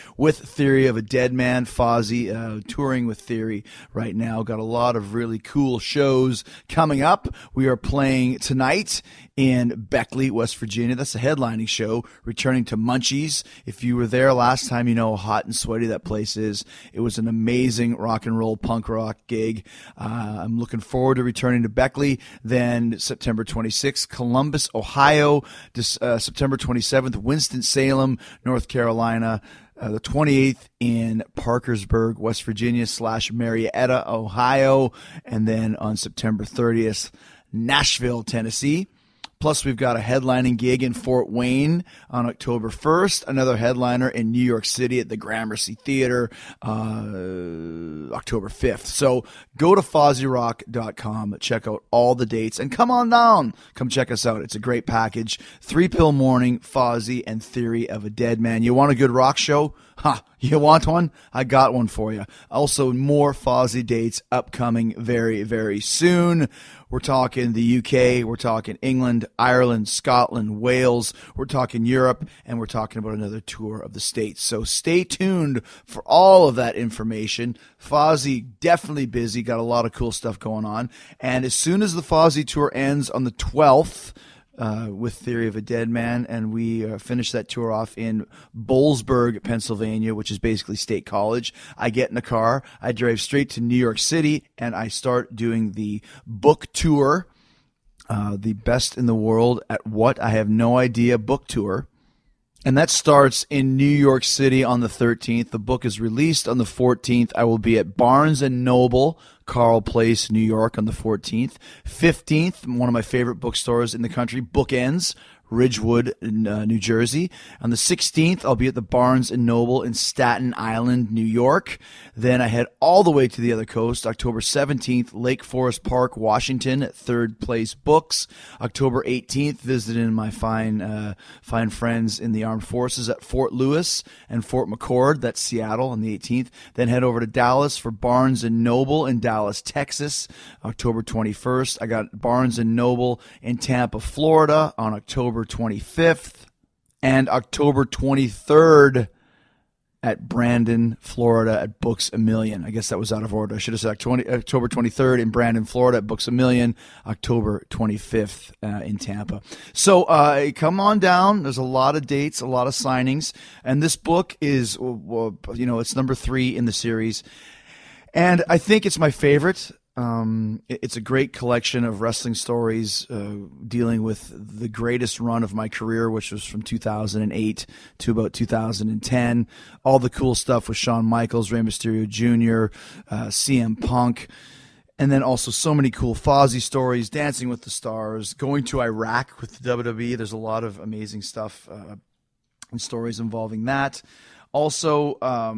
with Theory of a Dead Man. Fozzy touring with Theory right now. Got a lot of really cool shows coming up. We are playing tonight in Beckley, West Virginia. That's a headlining show, returning to Munchies. If you were there last time, you know how hot and sweaty that place is. It was an amazing rock and roll punk rock gig. I'm looking forward to returning to Beckley. Then September 26th, Columbus, Ohio. September 27th, Winston-Salem, North Carolina. The 28th in Parkersburg, West Virginia / Marietta, Ohio. And then on September 30th, Nashville, Tennessee. Plus, we've got a headlining gig in Fort Wayne on October 1st, another headliner in New York City at the Gramercy Theater October 5th. So go to FozzyRock.com, check out all the dates, and come on down. Come check us out. It's a great package. 3 Pill Morning, Fozzy, and Theory of a Dead Man. You want a good rock show? You want one? I got one for you. Also, more Fozzy dates upcoming very, very soon. We're talking the UK, we're talking England, Ireland, Scotland, Wales, we're talking Europe, and we're talking about another tour of the States. So stay tuned for all of that information. Fozzy definitely busy, got a lot of cool stuff going on. And as soon as the Fozzy tour ends on the 12th, with Theory of a Dead Man, and we finish that tour off in Boalsburg, Pennsylvania, which is basically State College. I get in a car, I drive straight to New York City, and I start doing the book tour, the Best in the World at What? I Have No Idea book tour. And that starts in New York City on the 13th. The book is released on the 14th. I will be at Barnes & Noble, Carl Place, New York on the 14th. 15th, one of my favorite bookstores in the country, Bookends, Ridgewood, New Jersey. On the 16th, I'll be at the Barnes & Noble in Staten Island, New York. Then I head all the way to the other coast. October 17th, Lake Forest Park, Washington, at Third Place Books. October 18th, visiting my fine friends in the armed forces at Fort Lewis and Fort McCord. That's Seattle on the 18th. Then head over to Dallas for Barnes & Noble in Dallas, Texas, October 21st. I got Barnes & Noble in Tampa, Florida on October 25th, and October 23rd at Brandon, Florida at Books A Million. I guess that was out of order. I should have said October 23rd in Brandon, Florida at Books A Million, October 25th in Tampa. So come on down. There's a lot of dates, a lot of signings, and this book is, it's number 3 in the series, and I think it's my favorite. It's a great collection of wrestling stories dealing with the greatest run of my career, which was from 2008 to about 2010. All the cool stuff with Shawn Michaels, Rey Mysterio Jr., CM Punk, and then also so many cool Fozzy stories, Dancing with the Stars, going to Iraq with the WWE. There's a lot of amazing stuff and stories involving that. Also,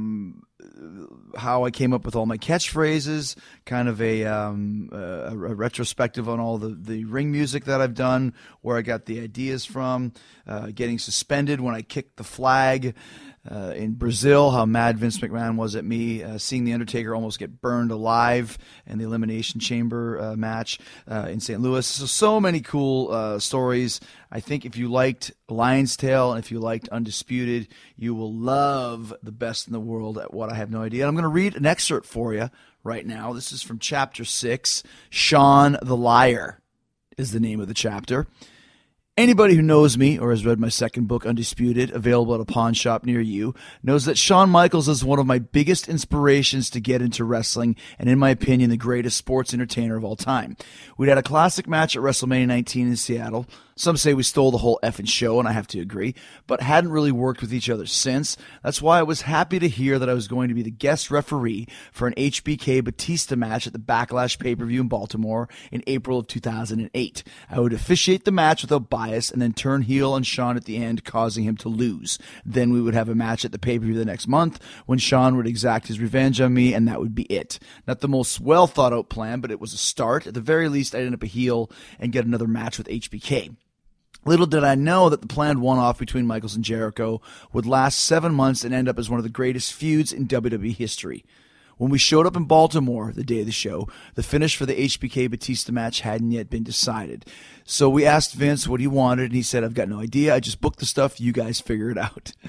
how I came up with all my catchphrases, kind of a retrospective on all the ring music that I've done, where I got the ideas from, getting suspended when I kicked the flag in Brazil, how mad Vince McMahon was at me, seeing The Undertaker almost get burned alive in the Elimination Chamber match in St. Louis. So many cool stories. I think if you liked Lion's Tail and if you liked Undisputed, you will love The Best in the World at What? I Have No Idea. And I'm going to read an excerpt for you right now. This is from Chapter 6, Sean the Liar is the name of the chapter. Anybody who knows me or has read my second book, Undisputed, available at a pawn shop near you, knows that Shawn Michaels is one of my biggest inspirations to get into wrestling and, in my opinion, the greatest sports entertainer of all time. We'd had a classic match at WrestleMania 19 in Seattle. Some say we stole the whole effing show, and I have to agree, but hadn't really worked with each other since. That's why I was happy to hear that I was going to be the guest referee for an HBK Batista match at the Backlash pay-per-view in Baltimore in April of 2008. I would officiate the match without bias and then turn heel on Shawn at the end, causing him to lose. Then we would have a match at the pay-per-view the next month when Shawn would exact his revenge on me, and that would be it. Not the most well-thought-out plan, but it was a start. At the very least, I'd end up a heel and get another match with HBK. Little did I know that the planned one-off between Michaels and Jericho would last 7 months and end up as one of the greatest feuds in WWE history. When we showed up in Baltimore the day of the show, the finish for the HBK Batista match hadn't yet been decided. So we asked Vince what he wanted, and he said, "I've got no idea. I just booked the stuff. You guys figure it out."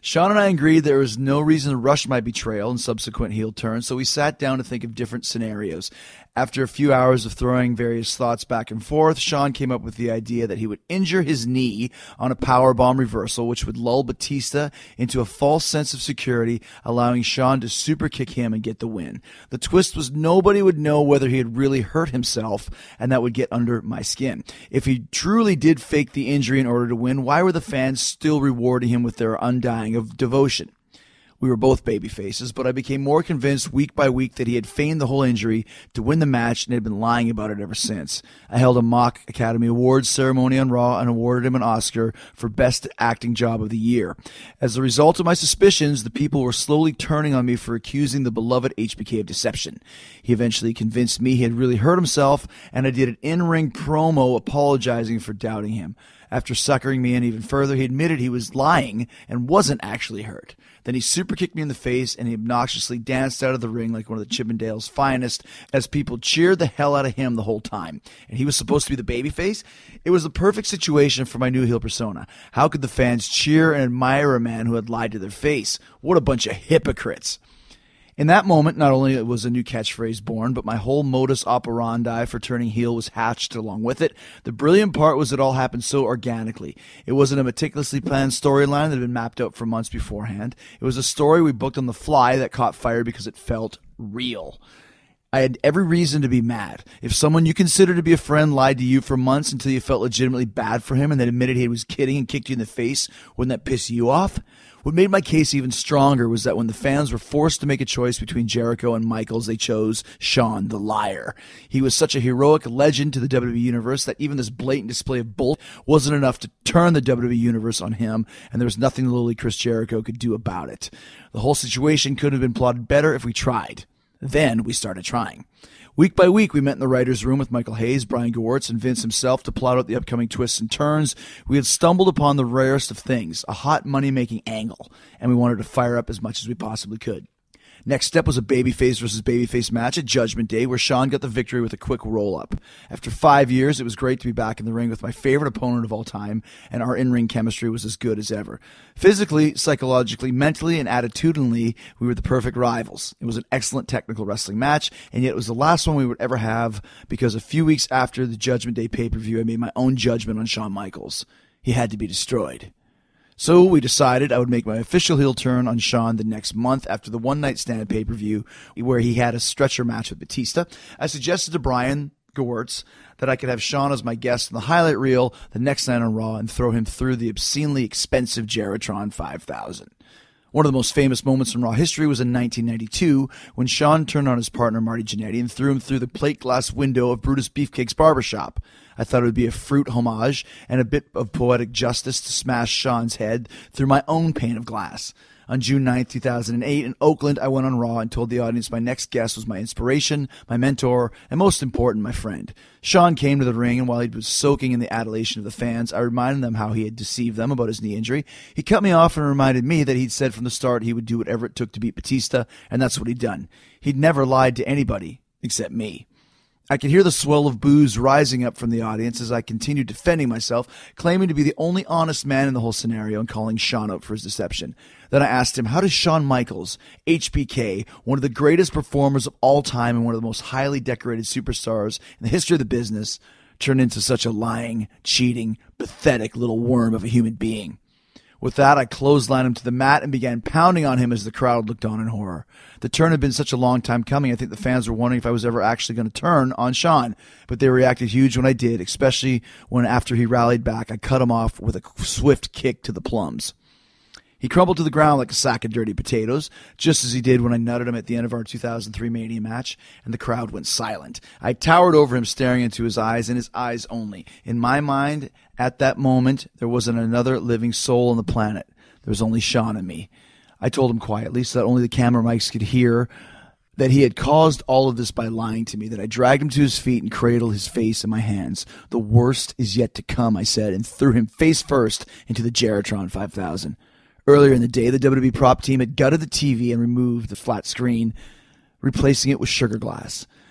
Sean and I agreed there was no reason to rush my betrayal and subsequent heel turn, so we sat down to think of different scenarios. After a few hours of throwing various thoughts back and forth, Sean came up with the idea that he would injure his knee on a powerbomb reversal, which would lull Batista into a false sense of security, allowing Sean to super kick him and get the win. The twist was nobody would know whether he had really hurt himself, and that would get under my skin. If he truly did fake the injury in order to win, why were the fans still rewarding him with their undying of devotion? We were both baby faces, but I became more convinced week by week that he had feigned the whole injury to win the match and had been lying about it ever since. I held a mock Academy Awards ceremony on Raw and awarded him an Oscar for Best Acting Job of the Year. As a result of my suspicions, the people were slowly turning on me for accusing the beloved HBK of deception. He eventually convinced me he had really hurt himself, and I did an in-ring promo apologizing for doubting him. After suckering me in even further, he admitted he was lying and wasn't actually hurt. Then he super kicked me in the face and he obnoxiously danced out of the ring like one of the Chippendales' finest as people cheered the hell out of him the whole time. And he was supposed to be the babyface? It was the perfect situation for my new heel persona. How could the fans cheer and admire a man who had lied to their face? What a bunch of hypocrites. In that moment, not only was a new catchphrase born, but my whole modus operandi for turning heel was hatched along with it. The brilliant part was it all happened so organically. It wasn't a meticulously planned storyline that had been mapped out for months beforehand. It was a story we booked on the fly that caught fire because it felt real. I had every reason to be mad. If someone you consider to be a friend lied to you for months until you felt legitimately bad for him and then admitted he was kidding and kicked you in the face, wouldn't that piss you off? What made my case even stronger was that when the fans were forced to make a choice between Jericho and Michaels, they chose Sean the Liar. He was such a heroic legend to the WWE Universe that even this blatant display of bullshit wasn't enough to turn the WWE Universe on him, and there was nothing lowly Chris Jericho could do about it. The whole situation could have been plotted better if we tried. Then we started trying. Week by week, we met in the writer's room with Michael Hayes, Brian Gewirtz, and Vince himself to plot out the upcoming twists and turns. We had stumbled upon the rarest of things, a hot money-making angle, and we wanted to fire up as much as we possibly could. Next step was a babyface versus babyface match at Judgment Day where Sean got the victory with a quick roll-up. After 5 years, it was great to be back in the ring with my favorite opponent of all time, and our in-ring chemistry was as good as ever. Physically, psychologically, mentally, and attitudinally, we were the perfect rivals. It was an excellent technical wrestling match, and yet it was the last one we would ever have because a few weeks after the Judgment Day pay-per-view, I made my own judgment on Shawn Michaels. He had to be destroyed. So we decided I would make my official heel turn on Sean the next month after the One Night Stand pay-per-view where he had a stretcher match with Batista. I suggested to Brian Gewirtz that I could have Sean as my guest in the highlight reel the next night on Raw and throw him through the obscenely expensive Geritron 5000. One of the most famous moments in Raw history was in 1992 when Sean turned on his partner Marty Jannetty and threw him through the plate glass window of Brutus Beefcake's barbershop. I thought it would be a fruit homage and a bit of poetic justice to smash Sean's head through my own pane of glass. On June 9th, 2008, in Oakland, I went on Raw and told the audience my next guest was my inspiration, my mentor, and most important, my friend. Sean came to the ring, and while he was soaking in the adulation of the fans, I reminded them how he had deceived them about his knee injury. He cut me off and reminded me that he'd said from the start he would do whatever it took to beat Batista, and that's what he'd done. He'd never lied to anybody except me. I could hear the swell of boos rising up from the audience as I continued defending myself, claiming to be the only honest man in the whole scenario and calling Sean out for his deception. Then I asked him, how does Shawn Michaels, HBK, one of the greatest performers of all time and one of the most highly decorated superstars in the history of the business, turn into such a lying, cheating, pathetic little worm of a human being? With that, I clotheslined him to the mat and began pounding on him as the crowd looked on in horror. The turn had been such a long time coming, I think the fans were wondering if I was ever actually going to turn on Sean. But they reacted huge when I did, especially when after he rallied back, I cut him off with a swift kick to the plums. He crumbled to the ground like a sack of dirty potatoes, just as he did when I nutted him at the end of our 2003 Mania match, and the crowd went silent. I towered over him, staring into his eyes, and his eyes only. In my mind, at that moment, there wasn't another living soul on the planet. There was only Sean and me. I told him quietly, so that only the camera mics could hear, that he had caused all of this by lying to me, that I dragged him to his feet and cradled his face in my hands. The worst is yet to come, I said, and threw him face first into the Geritron 5000. Earlier in the day, the WWE prop team had gutted the TV and removed the flat screen, replacing it with sugar glass.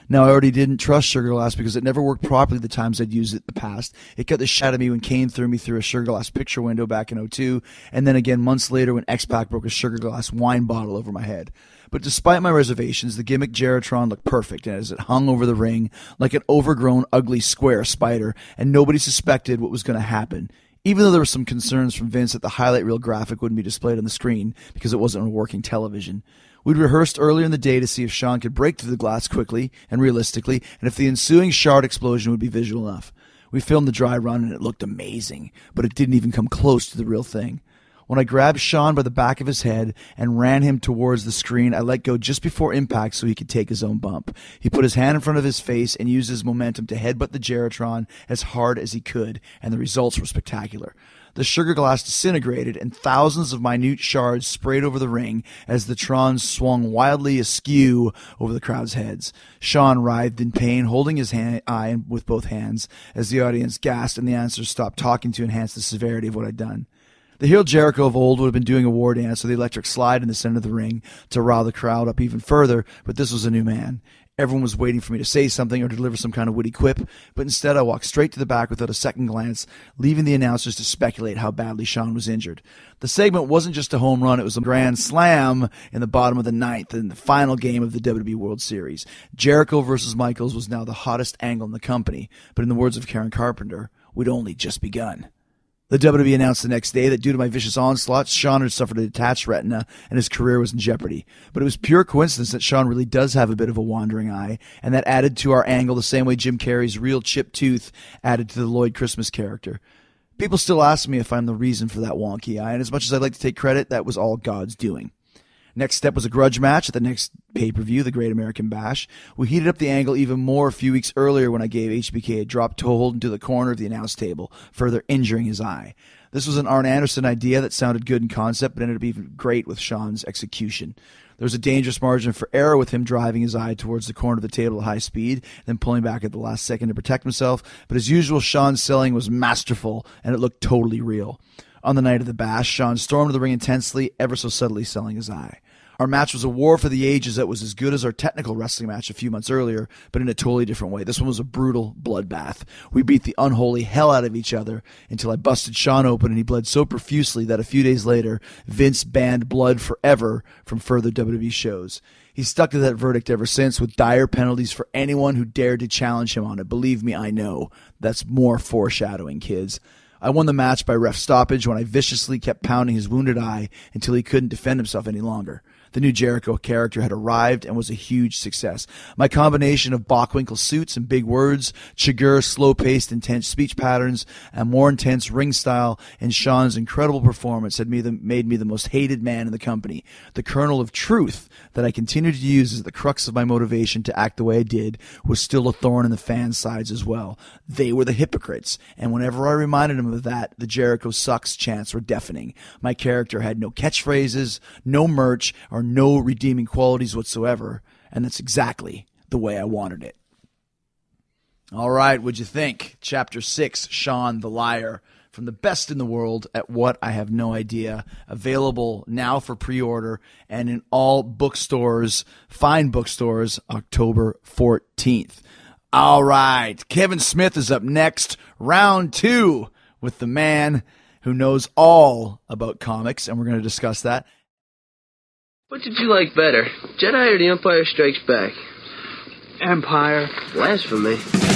Now, I already didn't trust Sugar Glass because it never worked properly the times I'd used it in the past. It got the shit out of me when Kane threw me through a Sugar Glass picture window back in 2002, and then again months later when X-Pac broke a Sugar Glass wine bottle over my head. But despite my reservations, the gimmick Geratron looked perfect as it hung over the ring like an overgrown, ugly square spider, and nobody suspected what was going to happen. Even though there were some concerns from Vince that the highlight reel graphic wouldn't be displayed on the screen because it wasn't on working television. We'd rehearsed earlier in the day to see if Shawn could break through the glass quickly and realistically, and if the ensuing shard explosion would be visual enough. We filmed the dry run and it looked amazing, but it didn't even come close to the real thing. When I grabbed Shawn by the back of his head and ran him towards the screen, I let go just before impact so he could take his own bump. He put his hand in front of his face and used his momentum to headbutt the Geratron as hard as he could, and the results were spectacular. The Sugar Glass disintegrated, and thousands of minute shards sprayed over the ring as the Tron swung wildly askew over the crowd's heads. Shawn writhed in pain, holding his eye with both hands, as the audience gasped and the announcers stopped talking to enhance the severity of what I'd done. The heel Jericho of old would have been doing a war dance with the electric slide in the center of the ring to rile the crowd up even further, but this was a new man. Everyone was waiting for me to say something or deliver some kind of witty quip, but instead I walked straight to the back without a second glance, leaving the announcers to speculate how badly Shawn was injured. The segment wasn't just a home run, it was a grand slam in the bottom of the ninth in the final game of the WWE World Series. Jericho versus Michaels was now the hottest angle in the company, but in the words of Karen Carpenter, we'd only just begun. The WWE announced the next day that due to my vicious onslaught, Shawn had suffered a detached retina and his career was in jeopardy. But it was pure coincidence that Shawn really does have a bit of a wandering eye, and that added to our angle the same way Jim Carrey's real chipped tooth added to the Lloyd Christmas character. People still ask me if I'm the reason for that wonky eye, and as much as I'd like to take credit, that was all God's doing. Next step was a grudge match at the next pay-per-view, the Great American Bash. We heated up the angle even more a few weeks earlier when I gave HBK a drop toe hold into the corner of the announce table, further injuring his eye. This was an Arn Anderson idea that sounded good in concept, but ended up even great with Shawn's execution. There was a dangerous margin for error with him driving his eye towards the corner of the table at high speed, then pulling back at the last second to protect himself, but as usual, Shawn's selling was masterful, and it looked totally real. On the night of the Bash, Shawn stormed the ring intensely, ever so subtly selling his eye. Our match was a war for the ages that was as good as our technical wrestling match a few months earlier, but in a totally different way. This one was a brutal bloodbath. We beat the unholy hell out of each other until I busted Shawn open and he bled so profusely that a few days later, Vince banned blood forever from further WWE shows. He's stuck to that verdict ever since, with dire penalties for anyone who dared to challenge him on it. Believe me, I know. That's more foreshadowing, kids. I won the match by ref stoppage when I viciously kept pounding his wounded eye until he couldn't defend himself any longer. The new Jericho character had arrived and was a huge success. My combination of Bockwinkel suits and big words, Chigurh slow-paced, intense speech patterns, and more intense ring style, and Shawn's incredible performance had made me the most hated man in the company. The kernel of truth that I continued to use as the crux of my motivation to act the way I did was still a thorn in the fans' sides as well. They were the hypocrites, and whenever I reminded them of that, the Jericho sucks chants were deafening. My character had no catchphrases, no merch, or no redeeming qualities whatsoever, and that's exactly the way I wanted it. All right, what'd you think? Chapter 6, Shawn the Liar, from the best in the world at what I have no idea. Available now for pre-order and in all bookstores, fine bookstores, October 14th. All right, Kevin Smith is up next, round 2, with the man who knows all about comics, and we're going to discuss that. What did you like better, Jedi or The Empire Strikes Back? Empire. Blasphemy.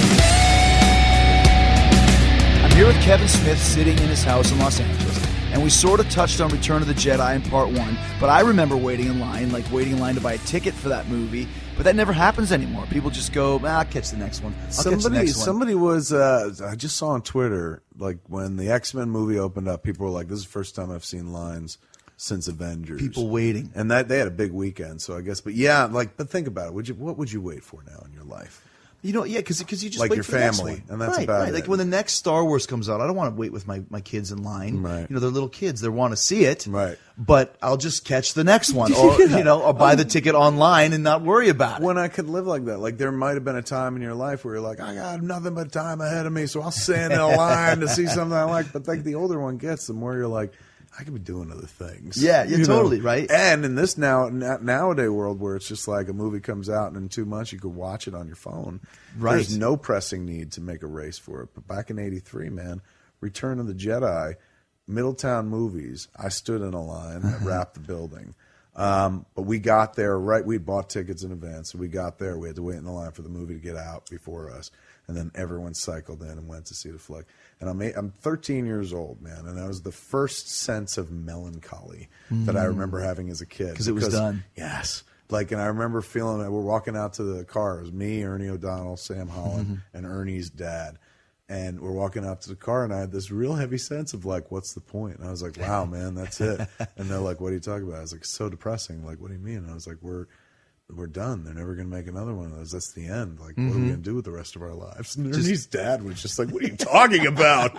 I'm here with Kevin Smith sitting in his house in Los Angeles, and we sort of touched on Return of the Jedi in part 1, but I remember waiting in line to buy a ticket for that movie, but that never happens anymore. People just go, I'll catch the next one. Somebody was, I just saw on Twitter, like when the X-Men movie opened up, people were like, this is the first time I've seen lines since Avengers. People waiting. And that they had a big weekend, so I guess. But yeah, but think about it. What would you wait for now in your life? You know, yeah, because you just like wait your for the next family, one. and that's right, about right. it. Like when the next Star Wars comes out, I don't want to wait with my kids in line. Right. You know, they're little kids; they want to see it. Right. But I'll just catch the next one, or or buy the ticket online and not worry about it. When I could live like that, like there might have been a time in your life where you're like, I got nothing but time ahead of me, so I'll stand in a line to see something I like. But like the older one gets, the more you're like, I could be doing other things. Yeah, You know? totally, right? And in this nowadays world where it's just like a movie comes out and in 2 months you could watch it on your phone. Right. There's no pressing need to make a race for it. But back in '83, man, Return of the Jedi, Middletown Movies, I stood in a line that wrapped the building. But we got there right. We bought tickets in advance, so we got there. We had to wait in the line for the movie to get out before us, and then everyone cycled in and went to see the flick. And I'm 13 years old, man, and that was the first sense of melancholy that I remember having as a kid because it was done. Yes, like, and I remember feeling that we're walking out to the car. It was me, Ernie O'Donnell, Sam Holland, and Ernie's dad. And we're walking out to the car, and I had this real heavy sense of, like, what's the point? And I was like, wow, man, that's it. And they're like, what are you talking about? I was like, so depressing. Like, what do you mean? And I was like, we're done. They're never going to make another one of those. That's the end. Like, what are we going to do with the rest of our lives? And Ernie's dad was just like, what are you talking about?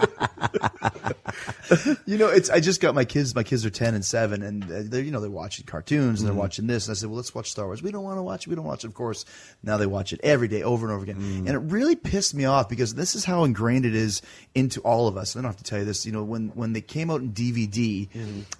You know, I just got my kids. My kids are 10 and 7, and they're watching cartoons and they're watching this. And I said, well, let's watch Star Wars. We don't want to watch it. We don't watch it. Of course, now they watch it every day, over and over again. And it really pissed me off because this is how ingrained it is into all of us. And I don't have to tell you this. You know, when they came out in DVD,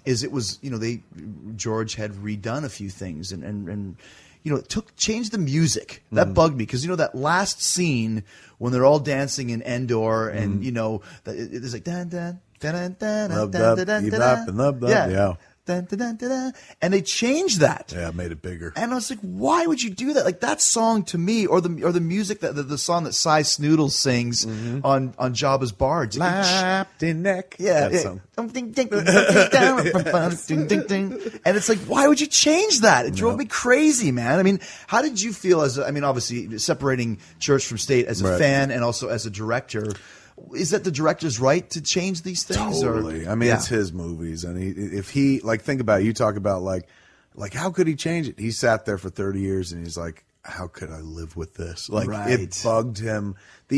George had redone a few things and you know, changed the music. That bugged me because, you know, that last scene when they're all dancing in Endor and, you know, it's like, dun, dun, dun, dun, dun, dun, dun, dun, dun, dun. Yeah. Dun, dun, dun, dun, dun. And they changed that. Yeah, made it bigger. And I was like, why would you do that? Like that song to me, or the music that the song that Cy Snoodles sings on Jabba's barge. Lapped in neck. Yeah. That song. And it's like, why would you change that? It drove me crazy, man. I mean, how did you feel obviously separating church from state as a fan and also as a director? Is that the director's right to change these things? Totally. Or? I mean, it's his movies, and if he think about it, you talk about like how could he change it? He sat there for 30 years, and he's like, how could I live with this? Like it bugged him.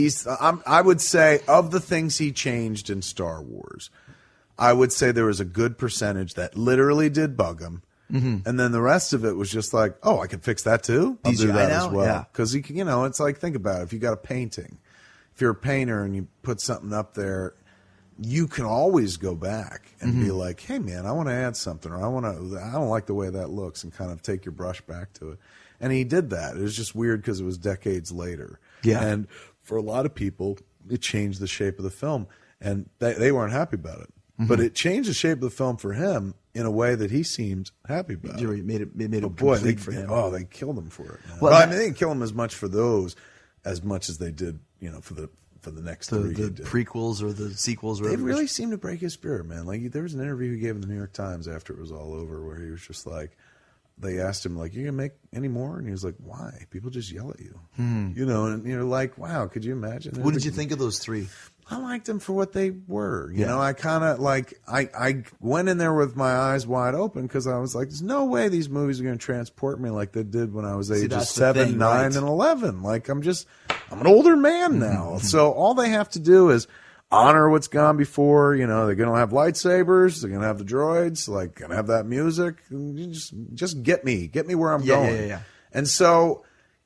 I would say of the things he changed in Star Wars, I would say there was a good percentage that literally did bug him. And then the rest of it was just like, oh, I could fix that too. I'll do that as well. Because it's like, think about it. If you got a painting. If you're a painter and you put something up there, you can always go back and be like, hey, man, I want to add something, or I don't like the way that looks, and kind of take your brush back to it. And he did that. It was just weird because it was decades later. Yeah. And for a lot of people, it changed the shape of the film, and they weren't happy about it. But it changed the shape of the film for him in a way that he seemed happy about. It made it complete for him. Oh, they killed him for it. Man. Well, I mean, they didn't kill him as much for those as much as they did, for the next three. The prequels or the sequels. They really seemed to break his spirit, man. Like there was an interview he gave in the New York Times after it was all over, where he was just like, they asked him like, "You gonna make any more?" And he was like, "Why? People just yell at you." And you're like, "Wow, could you imagine?" What did you think of those three? I liked them for what they were. You know, I kind of like, I went in there with my eyes wide open because I was like, there's no way these movies are going to transport me like they did when I was ages 7, 9, and 11. Like, I'm an older man now. So all they have to do is honor what's gone before. You know, they're going to have lightsabers. They're going to have the droids. Like, going to have that music. And just get me where I'm going. Yeah. And so,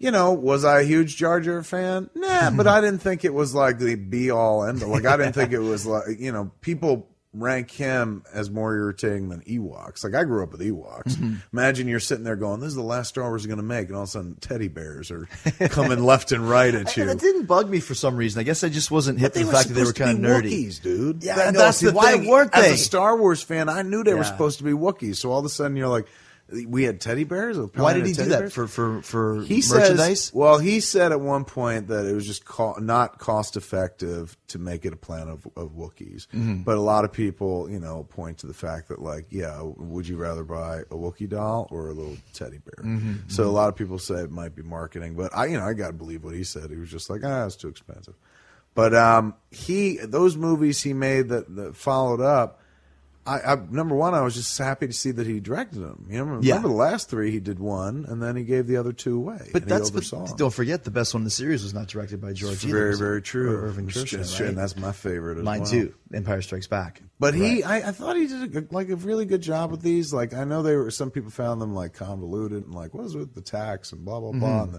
was I a huge Jar Jar fan? Nah, but I didn't think it was like the be all end all. Like, I didn't think it was like, people rank him as more irritating than Ewoks. Like, I grew up with Ewoks. Imagine you're sitting there going, this is the last Star Wars you're going to make, and all of a sudden teddy bears are coming left and right at you. It didn't bug me for some reason. I guess I just wasn't hit the fact that they were kind of nerdy. Wookiees, dude. Yeah, that's the why thing. weren't they? As a Star Wars fan, I knew they were supposed to be Wookiees. So all of a sudden you're like, we had teddy bears? Why did he do that? For he merchandise? He said at one point that it was just not cost effective to make it a planet of Wookiees. But a lot of people, point to the fact that, like, would you rather buy a Wookiee doll or a little teddy bear? So a lot of people say it might be marketing. But I got to believe what he said. He was just like, it's too expensive. But those movies he made that followed up, number one, I was just happy to see that he directed them. Remember the last three, he did one, and then he gave the other two away. But don't forget, the best one in the series was not directed by George either. Very, very true. Or Irving Kershner, right? And that's my favorite as well. Mine too. Empire Strikes Back. But I thought he did a really good job with these. Like, I know some people found them like convoluted and like, what is it with the tax and blah blah blah. And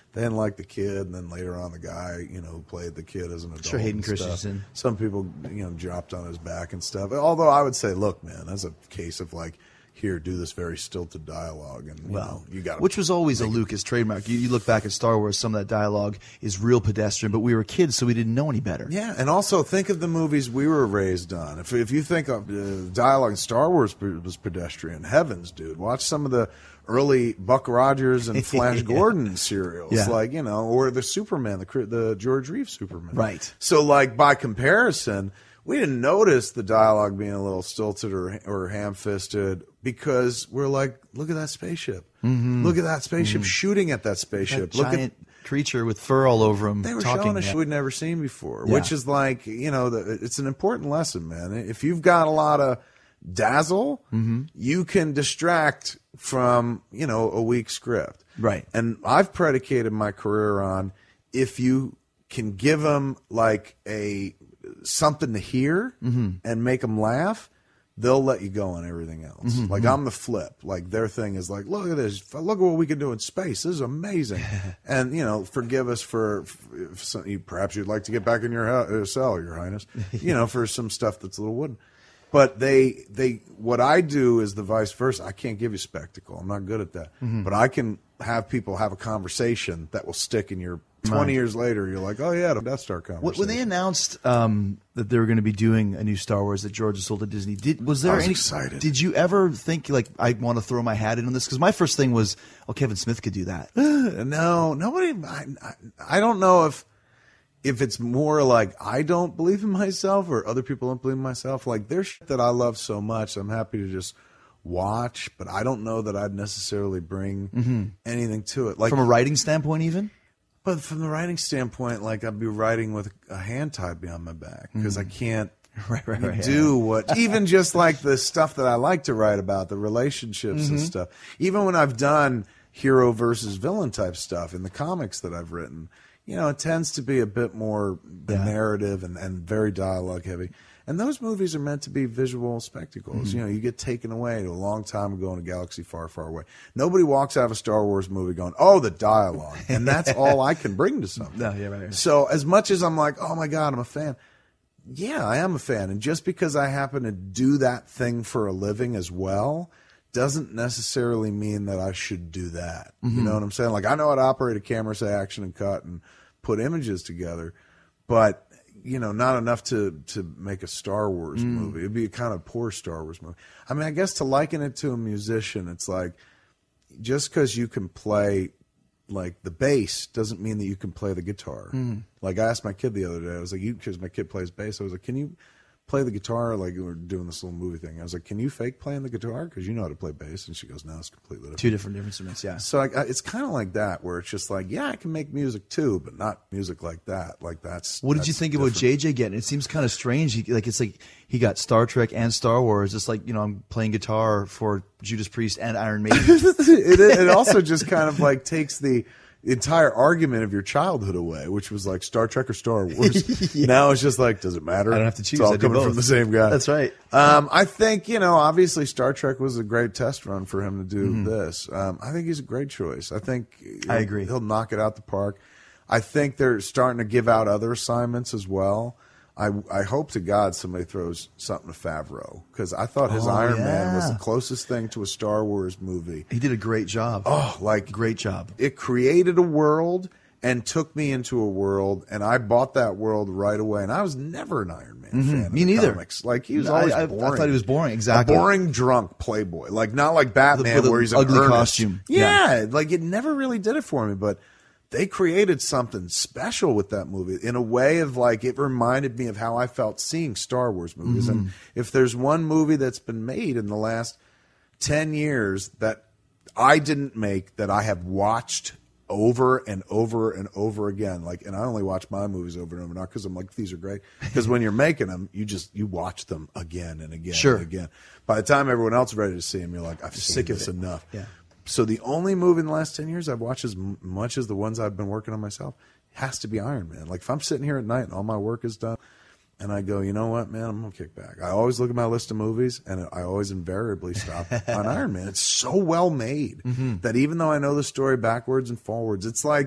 They didn't like the kid, and then later on, the guy, who played the kid as an adult. Sure, Hayden and stuff. Christensen. Some people, dropped on his back and stuff. Although I would say, look, man, that's a case of like, here, do this very stilted dialogue, and you got which was always a Lucas trademark. You look back at Star Wars, some of that dialogue is real pedestrian, but we were kids, so we didn't know any better. Yeah, and also think of the movies we were raised on. If you think of dialogue in Star Wars was pedestrian, heavens, dude, watch some of the early Buck Rogers and Flash Gordon serials, or the Superman, the George Reeves Superman. Right. So, like, by comparison, we didn't notice the dialogue being a little stilted or ham-fisted because we're like, look at that spaceship. Mm-hmm. Look at that spaceship shooting at that spaceship. That giant creature with fur all over him. They were showing us shit we'd never seen before, which is like, it's an important lesson, man. If you've got a lot of dazzle, you can distract from, a weak script. Right. And I've predicated my career on if you can give them like something to hear and make them laugh, they'll let you go on everything else. Like, I'm the flip. Like, their thing is like, look at this. Look at what we can do in space. This is amazing. And, forgive us for perhaps you'd like to get back in your cell, Your Highness, for some stuff that's a little wooden. But what I do is the vice versa. I can't give you spectacle. I'm not good at that. But I can have people have a conversation that will stick in your 20 years later, you're like, oh, yeah, the Death Star conversation. When they announced that they were going to be doing a new Star Wars that George had sold to Disney, was there any excited? Did you ever think, like, I want to throw my hat in on this? Because my first thing was, Kevin Smith could do that. No, nobody. I don't know if it's more like I don't believe in myself or other people don't believe in myself. Like, there's shit that I love so much, I'm happy to just watch, but I don't know that I'd necessarily bring anything to it. Like, from a writing standpoint, even? But from the writing standpoint, like, I'd be writing with a hand tied behind my back because I can't do what, even just like the stuff that I like to write about, the relationships and stuff. Even when I've done hero versus villain type stuff in the comics that I've written, it tends to be a bit more the narrative and very dialogue heavy. And those movies are meant to be visual spectacles. You get taken away to a long time ago in a galaxy far, far away. Nobody walks out of a Star Wars movie going, oh, the dialogue. And that's all I can bring to something. No, yeah, right. So as much as I'm like, oh, my God, I'm a fan. Yeah, I am a fan. And just because I happen to do that thing for a living as well doesn't necessarily mean that I should do that. You know what I'm saying? Like, I know how to operate a camera, say action and cut and put images together. But not enough to make a Star Wars movie. It'd be a kind of poor Star Wars movie. I mean, I guess to liken it to a musician, it's like, just because you can play like the bass doesn't mean that you can play the guitar. Like, I asked my kid the other day, I was like, because my kid plays bass, I was like, can you play the guitar? Like, we were doing this little movie thing. I was like, can you fake playing the guitar? Because you know how to play bass. And she goes, no, it's completely different. Two different instruments, yeah. So it's kind of like that, where it's just like, yeah, I can make music too, but not music like that. Like, that's What did you think about JJ getting? It seems kind of strange. It's like he got Star Trek and Star Wars. It's like, I'm playing guitar for Judas Priest and Iron Maiden. it also just kind of like takes the entire argument of your childhood away, which was like Star Trek or Star Wars. Now it's just like, does it matter? I don't have to choose. It's all I do coming both. from the same guy. That's right. I think, obviously Star Trek was a great test run for him to do this. I think he's a great choice. I think I agree. He'll knock it out the park. I think they're starting to give out other assignments as well. I hope to God somebody throws something to Favreau, because I thought his Iron Man was the closest thing to a Star Wars movie. He did a great job. Oh, like, great job. It created a world and took me into a world, and I bought that world right away. And I was never an Iron Man fan. Me neither. Comics. Like, he was always boring. I thought he was boring. Exactly. A boring drunk playboy. Like, not like Batman, where he's an ugly earnest costume. Yeah, like, it never really did it for me, but they created something special with that movie in a way of, like, it reminded me of how I felt seeing Star Wars movies. And if there's one movie that's been made in the last 10 years that I didn't make, that I have watched over and over and over again, like, and I only watch my movies over and over, not because I'm like, these are great, because when you're making them, you watch them again and again and again. By the time everyone else is ready to see them, you're like, I've seen this enough. Yeah. So the only movie in the last 10 years I've watched as much as the ones I've been working on myself has to be Iron Man. Like, if I'm sitting here at night and all my work is done and I go, you know what, man, I'm going to kick back. I always look at my list of movies and I always invariably stop on Iron Man. It's so well made that even though I know the story backwards and forwards, it's like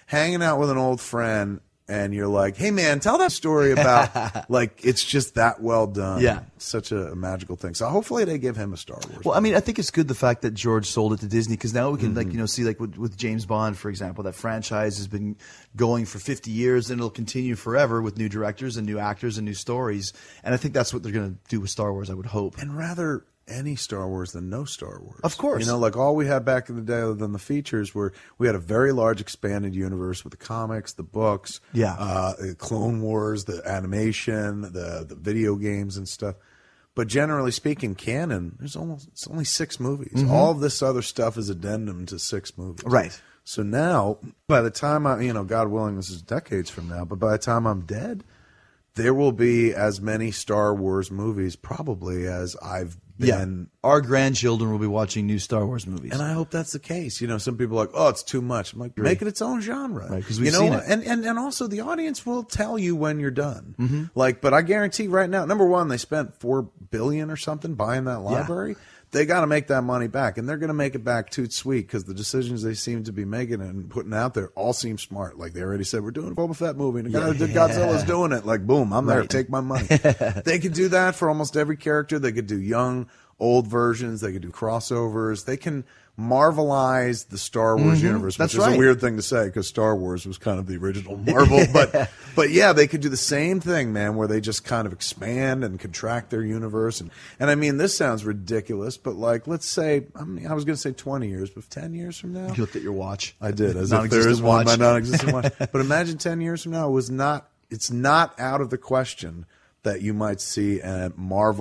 hanging out with an old friend and you're like, hey man, tell that story about like it's just that well done. Yeah. Such a magical thing. So hopefully they give him a Star Wars. Well, I mean, I think it's good the fact that George sold it to Disney, because now we can see like with James Bond, for example, that franchise has been going for 50 years and it'll continue forever with new directors and new actors and new stories. And I think that's what they're going to do with Star Wars, I would hope. And rather any Star Wars than no Star Wars. Of course. You know, like all we had back in the day other than the features were we had a very large expanded universe with the comics, the books, Clone Wars, the animation, the video games and stuff. But generally speaking, canon, it's only 6 movies. All of this other stuff is addendum to 6 movies. Right. So now, by the time God willing, this is decades from now, but by the time I'm dead, there will be as many Star Wars movies probably as I've been. Our grandchildren will be watching new Star Wars movies. And I hope that's the case. You know, some people are like, oh, it's too much. I'm like, make it its own genre. Right, because we've seen it. And also the audience will tell you when you're done. Like, but I guarantee right now, number one, they spent $4 billion or something buying that library. They got to make that money back, and they're going to make it back toot sweet because the decisions they seem to be making and putting out there all seem smart. Like they already said, we're doing a Boba Fett movie, and the guy who did Godzilla's doing it. Like, boom, I'm there. Take my money. They could do that for almost every character. They could do young, old versions. They could do crossovers. They can Marvelize the Star Wars universe, which is a weird thing to say because Star Wars was kind of the original Marvel. But yeah, they could do the same thing, man, where they just kind of expand and contract their universe. And I mean, this sounds ridiculous, but like, let's say, I was going to say 20 years, but 10 years from now. You looked at your watch. I did, as if there is one, my non-existent watch. But imagine 10 years from now, it's not out of the question that you might see a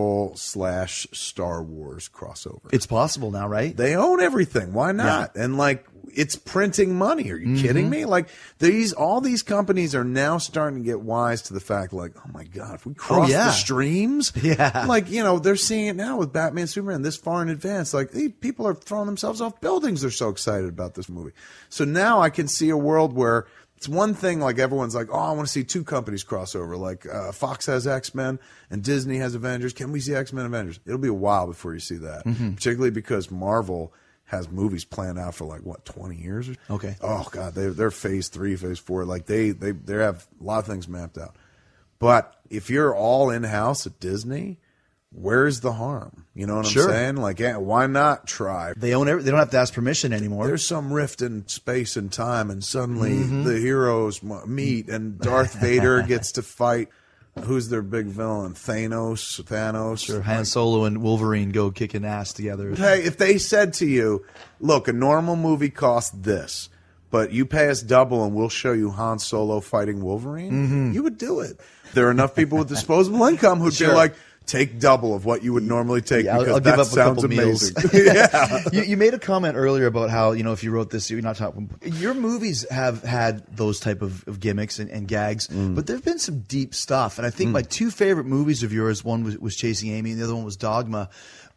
Marvel/Star Wars crossover. It's possible now, right? They own everything. Why not? Yeah. And like, it's printing money. Are you kidding me? Like all these companies are now starting to get wise to the fact, like, oh my God, if we cross the streams, like, they're seeing it now with Batman, Superman this far in advance. Like, people are throwing themselves off buildings. They're so excited about this movie. So now I can see a world where it's one thing, like everyone's like, oh, I want to see 2 companies cross over. Like Fox has X-Men and Disney has Avengers. Can we see X-Men Avengers? It'll be a while before you see that, particularly because Marvel has movies planned out for like, 20 years? Okay. Oh, God, they're phase 3, phase 4. Like they have a lot of things mapped out. But if you're all in-house at Disney, where's the harm? You know what I'm saying? Like, why not try? They own everything. They don't have to ask permission anymore. There's some rift in space and time, and suddenly the heroes meet, and Darth Vader gets to fight. Who's their big villain? Thanos. Sure, Han Solo and Wolverine go kicking ass together. Hey, if they said to you, look, a normal movie costs this, but you pay us double and we'll show you Han Solo fighting Wolverine, you would do it. There are enough people with disposable income who'd be like, take double of what you would normally take because I'll that give up sounds a couple amazing. You made a comment earlier about how, if you wrote this, you're not talking. Your movies have had those type of gimmicks and gags, but there have been some deep stuff. And I think my 2 favorite movies of yours, one was Chasing Amy and the other one was Dogma.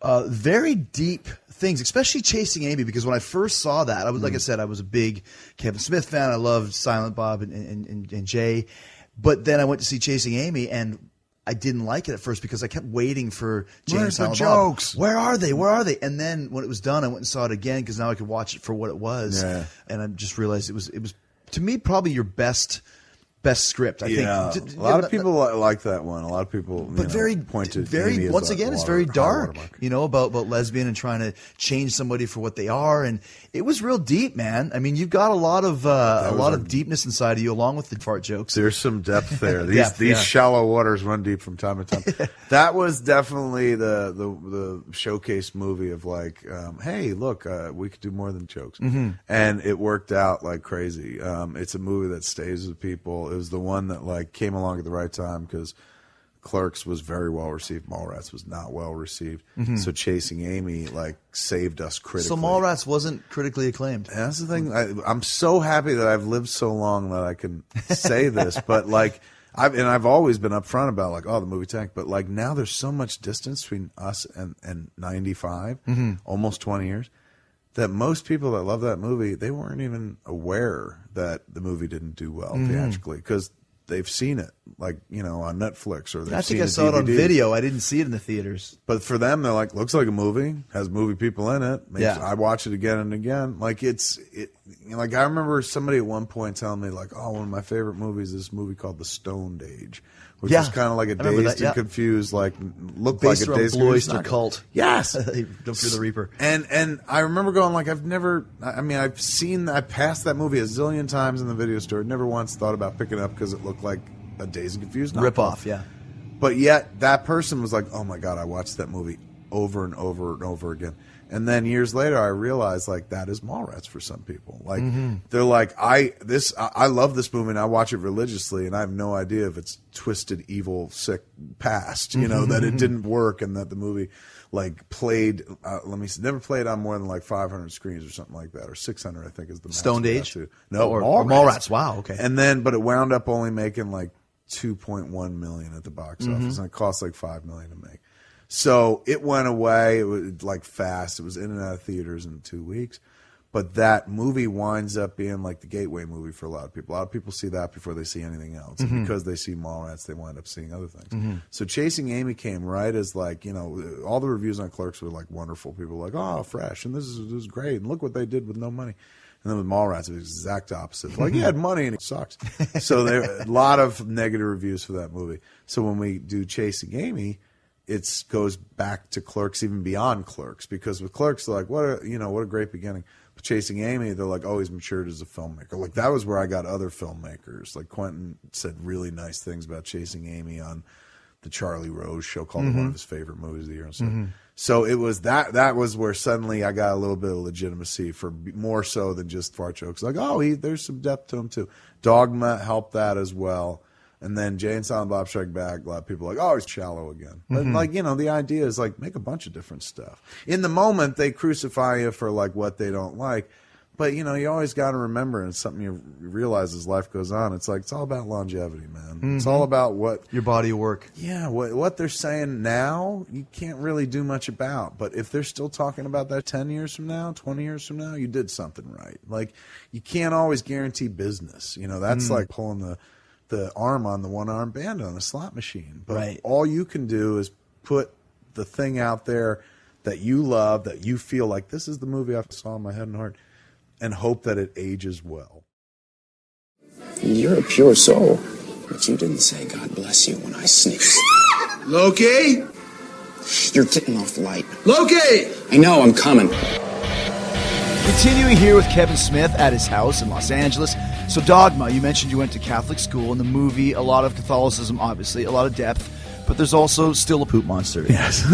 Very deep things, especially Chasing Amy, because when I first saw that, I was like I said, I was a big Kevin Smith fan. I loved Silent Bob and Jay. But then I went to see Chasing Amy, and I didn't like it at first because I kept waiting for Jay and Silent Bob. Where are they? Where are they? And then when it was done, I went and saw it again because now I could watch it for what it was. Yeah. And I just realized it was to me probably your best script. I think a lot of people like that one. A lot of people, point to very once again, it's very dark. About lesbian and trying to change somebody for what they are, and it was real deep, man. I mean, you've got a lot of deepness inside of you, along with the fart jokes. There's some depth there. These shallow waters run deep from time to time. That was definitely the showcase movie of like, hey, look, we could do more than jokes, and it worked out like crazy. It's a movie that stays with people. It was the one that like came along at the right time because Clerks was very well received. Mallrats was not well received. So Chasing Amy like saved us critically. So Mallrats wasn't critically acclaimed. And that's the thing. I'm so happy that I've lived so long that I can say this. But like, I've always been upfront about like, oh, the movie tanked. But like now there's so much distance between us and 95, almost 20 years. That most people that love that movie, they weren't even aware that the movie didn't do well theatrically because they've seen it, like, you know, on Netflix or they've I seen think I saw it on DVD. video. I didn't see it in the theaters. But for them, they're like, looks like a movie, has movie people in it. I watch it again and again. Like you know, like I remember somebody at one point telling me like, oh, one of my favorite movies is this movie called The Stoned Age, which is kind of like a Dazed and Confused, like looked based like a Dazed and Blue Confused Oyster Cult. Yes, Don't Fear the Reaper. And I remember going like, I've passed that movie a zillion times in the video store. Never once thought about picking it up because it looked like a Dazed and Confused Rip-off, yeah. But yet that person was like, oh my God, I watched that movie over and over and over again. And then years later, I realized like that is Mallrats for some people. Like they're like, I love this movie and I watch it religiously, and I have no idea if it's twisted, evil, sick past. You know that it didn't work, and that the movie like played. Never played on more than like 500 screens or something like that, or 600, I think is the max. Stoned Age. No, or Mallrats. Mallrats. Wow, okay. And then, but it wound up only making like 2.1 million at the box office, and it cost like $5 million to make. So it went away. It was like fast. It was in and out of theaters in 2 weeks. But that movie winds up being like the gateway movie for a lot of people. A lot of people see that before they see anything else. And because they see Mallrats, they wind up seeing other things. So Chasing Amy came right as like, you know, all the reviews on Clerks were like wonderful. People were like, oh, fresh. And this is great. And look what they did with no money. And then with Mallrats, it was the exact opposite. Like, you had money and it sucks. So there a lot of negative reviews for that movie. So when we do Chasing Amy, it goes back to Clerks, even beyond Clerks, because with Clerks, they're like, what a great beginning. But Chasing Amy, they're like, oh, he's matured as a filmmaker. Like that was where I got other filmmakers. Like Quentin said really nice things about Chasing Amy on the Charlie Rose show, called it one of his favorite movies of the year. And stuff. So it was that was where suddenly I got a little bit of legitimacy for more so than just fart jokes. Like, oh, there's some depth to him too. Dogma helped that as well. And then Jay and Silent Bob Strike Back, a lot of people are like, oh, he's shallow again. But like, you know, the idea is like, make a bunch of different stuff. In the moment, they crucify you for like what they don't like. But, you know, you always got to remember, and it's something you realize as life goes on, it's like, it's all about longevity, man. It's all about what your body of work. Yeah, what they're saying now, you can't really do much about. But if they're still talking about that 10 years from now, 20 years from now, you did something right. Like, you can't always guarantee business. You know, that's like pulling the arm on the one-armed bandit on a slot machine. But all you can do is put the thing out there that you love, that you feel like this is the movie I saw in my head and heart, and hope that it ages well. You're a pure soul, but you didn't say God bless you when I sneezed. Loki? You're getting off light. Loki! I know, I'm coming. Continuing here with Kevin Smith at his house in Los Angeles. So Dogma, you mentioned you went to Catholic school. In the movie, a lot of Catholicism, obviously, a lot of depth, but there's also still a poop monster. Yes.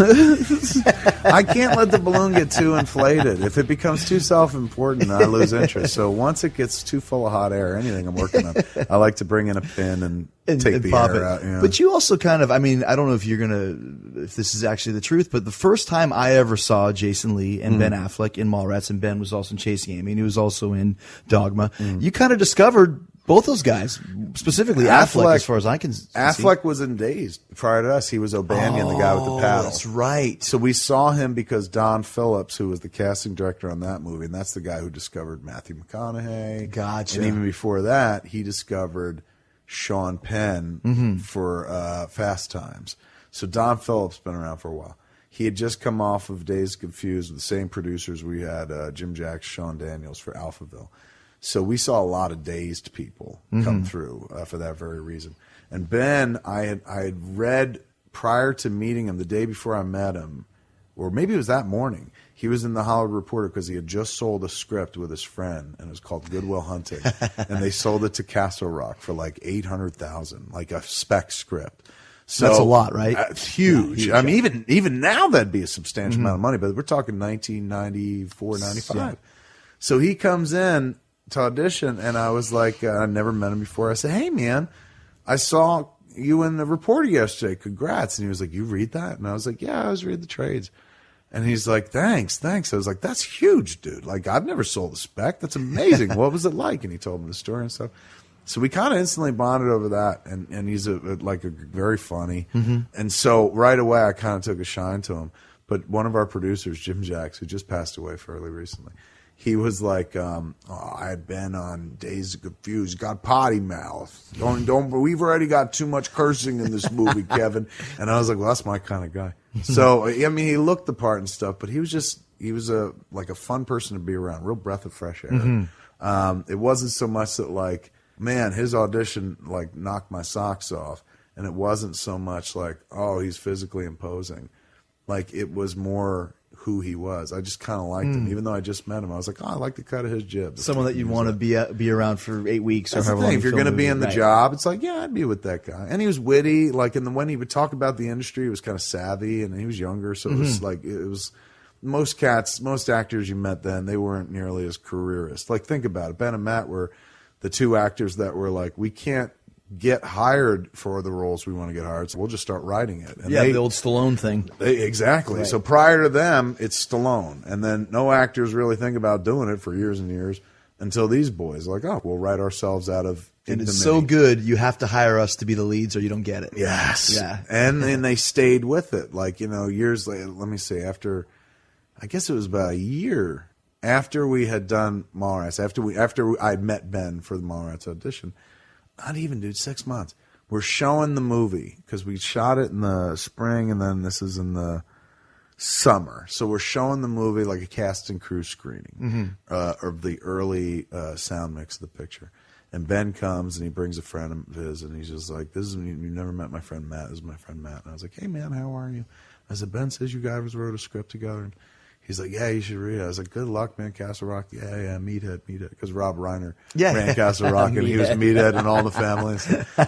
I can't let the balloon get too inflated. If it becomes too self-important, I lose interest. So once it gets too full of hot air, anything I'm working on, I like to bring in a pin and take the air out. You know? But you also kind of, I mean, I don't know if this is actually the truth, but the first time I ever saw Jason Lee and Ben Affleck in Mallrats, and Ben was also in Chasing Amy, and he was also in Dogma, you kind of discovered both those guys, specifically Affleck, as far as I can see. Affleck was in Dazed prior to us. He was O'Banion, the guy with the paddle. That's right. So we saw him because Don Phillips, who was the casting director on that movie, and that's the guy who discovered Matthew McConaughey. Gotcha. And even before that, he discovered Sean Penn for Fast Times. So Don Phillips been around for a while. He had just come off of Dazed and Confused with the same producers. We had Jim Jacks, Sean Daniels for Alphaville. So we saw a lot of dazed people come through for that very reason. And Ben, I had read prior to meeting him, the day before I met him, or maybe it was that morning, he was in the Hollywood Reporter because he had just sold a script with his friend, and it was called Good Will Hunting. And they sold it to Castle Rock for like $800,000, like a spec script. So that's a lot, right? It's huge. Yeah, huge. I mean, even now that'd be a substantial amount of money, but we're talking 1994, 95. Yeah. So he comes in to audition, and I was like, I never met him before. I said, hey, man, I saw you in the Reporter yesterday. Congrats. And he was like, you read that? And I was like, yeah, I was reading the trades. And he's like, thanks. I was like, that's huge, dude. Like, I've never sold a spec. That's amazing. What was it like? And he told me the story and stuff. So we kind of instantly bonded over that, and he's a very funny. And so right away I kind of took a shine to him. But one of our producers, Jim Jacks, who just passed away fairly recently, he was like, I had been on Days of Confused, got potty mouth. Don't. We've already got too much cursing in this movie, Kevin. And I was like, well, that's my kind of guy. So I mean, he looked the part and stuff, but he was a fun person to be around, real breath of fresh air. It wasn't so much that like, man, his audition like knocked my socks off, and it wasn't so much like, oh, he's physically imposing. Like it was more who he was. I just kind of liked him, even though I just met him. I was like, oh, I like the cut of his jib. Someone that you want to be around for 8 weeks. That's or the thing. If you're going to be in the job, it's like, yeah, I'd be with that guy. And he was witty. Like, when he would talk about the industry, he was kind of savvy, and he was younger, so it was like most actors you met then, they weren't nearly as careerist. Like, think about it. Ben and Matt were the two actors that were like, we can't get hired for the roles we want to get hired, so we'll just start writing it. And the old Stallone thing. Exactly. Right. So prior to them, it's Stallone. And then no actors really think about doing it for years and years until these boys like, oh, we'll write ourselves out of and it's so good, you have to hire us to be the leads or you don't get it. Yes. Yeah. And then they stayed with it. Like, years later, let me see, after, I guess it was about a year after we had done Mallrats, after I'd met Ben for the Mallrats audition, not even, dude, 6 months. We're showing the movie because we shot it in the spring and then this is in the summer. So we're showing the movie like a cast and crew screening of the early sound mix of the picture. And Ben comes and he brings a friend of his and he's just like, you've never met my friend Matt. This is my friend Matt. And I was like, hey, man, how are you? I said, Ben says you guys wrote a script together. And he's like, yeah, you should read it. I was like, good luck, man, Castle Rock. Yeah, Meathead. Because Rob Reiner ran Castle Rock, and he was Meathead and all the families.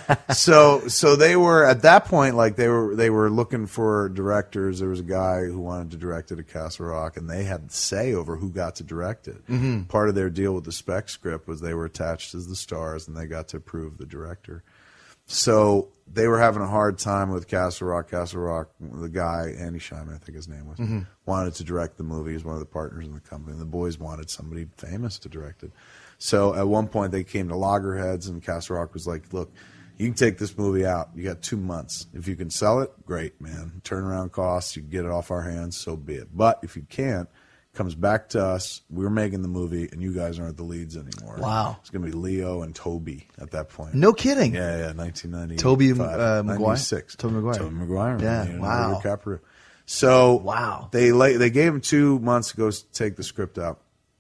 So they were at that point, like they were looking for directors. There was a guy who wanted to direct it at Castle Rock, and they had say over who got to direct it. Part of their deal with the spec script was they were attached as the stars, and they got to approve the director. So they were having a hard time with Castle Rock. Castle Rock, the guy, Andy Scheinman, I think his name was, wanted to direct the movie. He's one of the partners in the company. And the boys wanted somebody famous to direct it. So at one point they came to Loggerheads, and Castle Rock was like, look, you can take this movie out. You got 2 months. If you can sell it, great, man. Turnaround costs, you can get it off our hands, so be it. But if you can't, comes back to us, we're making the movie, and you guys aren't the leads anymore. Wow. It's going to be Leo and Toby at that point. No kidding. Yeah, 1990. Toby Maguire? 96. Toby Maguire. Toby Maguire. Yeah, wow. DiCaprio. So wow. They gave him 2 months to go take the script out.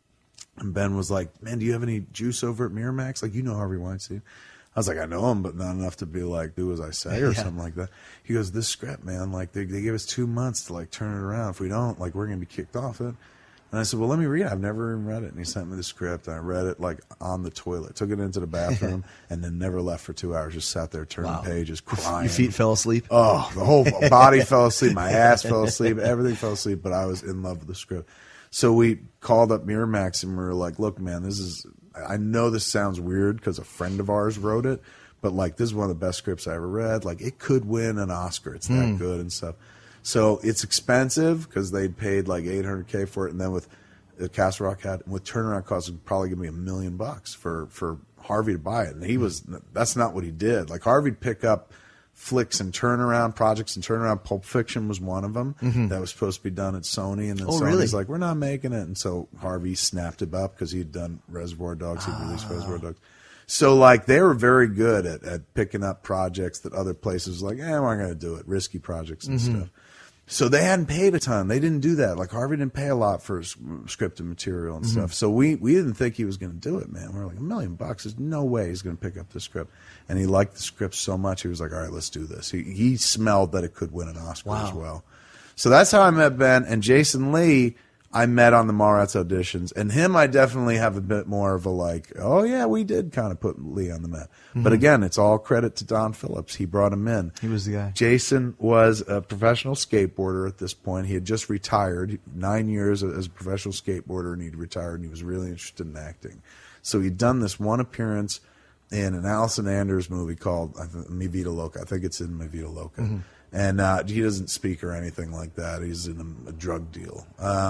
And Ben was like, man, do you have any juice over at Miramax? Like, you know Harvey Weinstein. I was like, I know him, but not enough to be like, do as I say or something like that. He goes, this script, man, like they gave us 2 months to like turn it around. If we don't, like, we're going to be kicked off it. And I said, well, let me read it. I've never even read it. And he sent me the script, and I read it, like, on the toilet. Took it into the bathroom, and then never left for 2 hours. Just sat there turning pages, crying. Your feet fell asleep? Oh, the whole body fell asleep. My ass fell asleep. Everything fell asleep, but I was in love with the script. So we called up Miramax, and we were like, look, man, I know this sounds weird because a friend of ours wrote it, but, like, this is one of the best scripts I ever read. Like, it could win an Oscar. It's that good and stuff. So it's expensive because they'd paid like $800K for it, and then with Castle Rock with turnaround costs, it would probably give me $1 million for Harvey to buy it, and that's not what he did. Like, Harvey'd pick up flicks and turnaround projects and turnaround. Pulp Fiction was one of them that was supposed to be done at Sony, and then Sony's like, we're not making it, and so Harvey snapped it up because he'd done Reservoir Dogs, he'd released Reservoir Dogs. So, like, they were very good at picking up projects that other places were like, we're not going to do it, risky projects and stuff. So they hadn't paid a ton. They didn't do that. Like, Harvey didn't pay a lot for scripted material and stuff. So we didn't think he was going to do it, man. We were like, $1 million? There's no way he's going to pick up the script. And he liked the script so much, he was like, all right, let's do this. He smelled that it could win an Oscar as well. So that's how I met Ben. And Jason Lee, I met on the Mallrats auditions. And him, I definitely have a bit more of a like, oh, yeah, we did kind of put Lee on the map. But again, it's all credit to Don Phillips. He brought him in. He was the guy. Jason was a professional skateboarder at this point. He had just retired, 9 years as a professional skateboarder, and he'd retired, and he was really interested in acting. So he'd done this one appearance in an Allison Anders movie called Mi Vida Loca. I think it's in Mi Vida Loca. And he doesn't speak or anything like that. He's in a drug deal.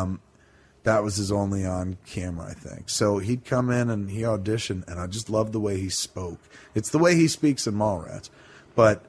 That was his only on camera, I think. So he'd come in and he auditioned, and I just loved the way he spoke. It's the way he speaks in Mallrats. But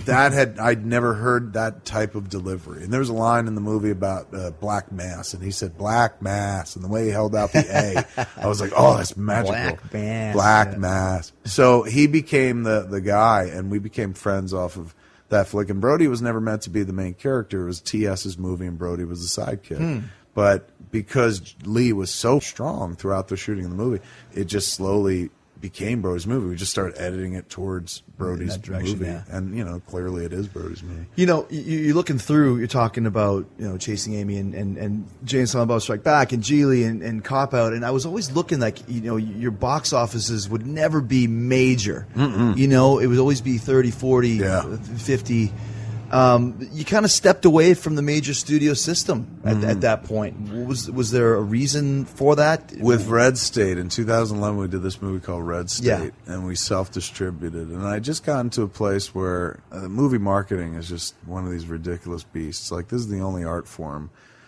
I'd never heard that type of delivery. And there was a line in the movie about black mass, and he said black mass, and the way he held out the A, I was like, oh, that's magical. Black mass. So he became the guy, and we became friends off of that flick. And Brody was never meant to be the main character. It was T.S.'s movie, and Brody was the sidekick. But because Lee was so strong throughout the shooting of the movie, it just slowly became Brody's movie. We just started editing it towards Brody's movie. Yeah. And, clearly it is Brody's movie. You're looking through, you're talking about, Chasing Amy and Jay and Silent Bob Strike Back and Geely and Cop Out. And I was always looking like, your box offices would never be major. It would always be 30, 40, 50. You kind of stepped away from the major studio system at that point. Was there a reason for that? With Red State in 2011, we did this movie called Red State, and we self-distributed. And I just got into a place where movie marketing is just one of these ridiculous beasts. Like, this is the only art form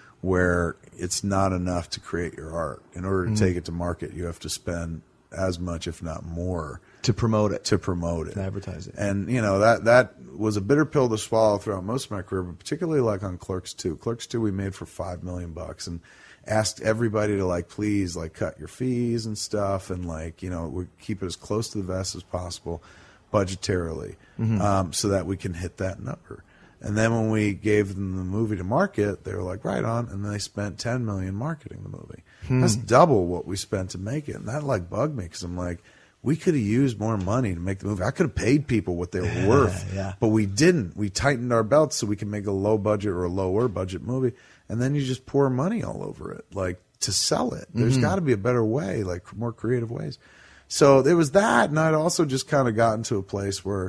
where it's not enough to create your art. In order to take it to market, you have to spend as much, if not more, to promote it. And advertise it. And, that was a bitter pill to swallow throughout most of my career, but particularly like on Clerks 2. Clerks 2 we made for $5 million and asked everybody to please cut your fees and stuff and we keep it as close to the vest as possible budgetarily so that we can hit that number. And then when we gave them the movie to market, they were like, right on, and then they spent $10 million marketing the movie. That's double what we spent to make it. And that bugged me because I'm like, we could have used more money to make the movie. I could have paid people what they were worth, but we didn't. We tightened our belts so we can make a low budget or a lower budget movie, and then you just pour money all over it, to sell it. There's got to be a better way, more creative ways. So there was that, and I'd also just kind of gotten to a place where,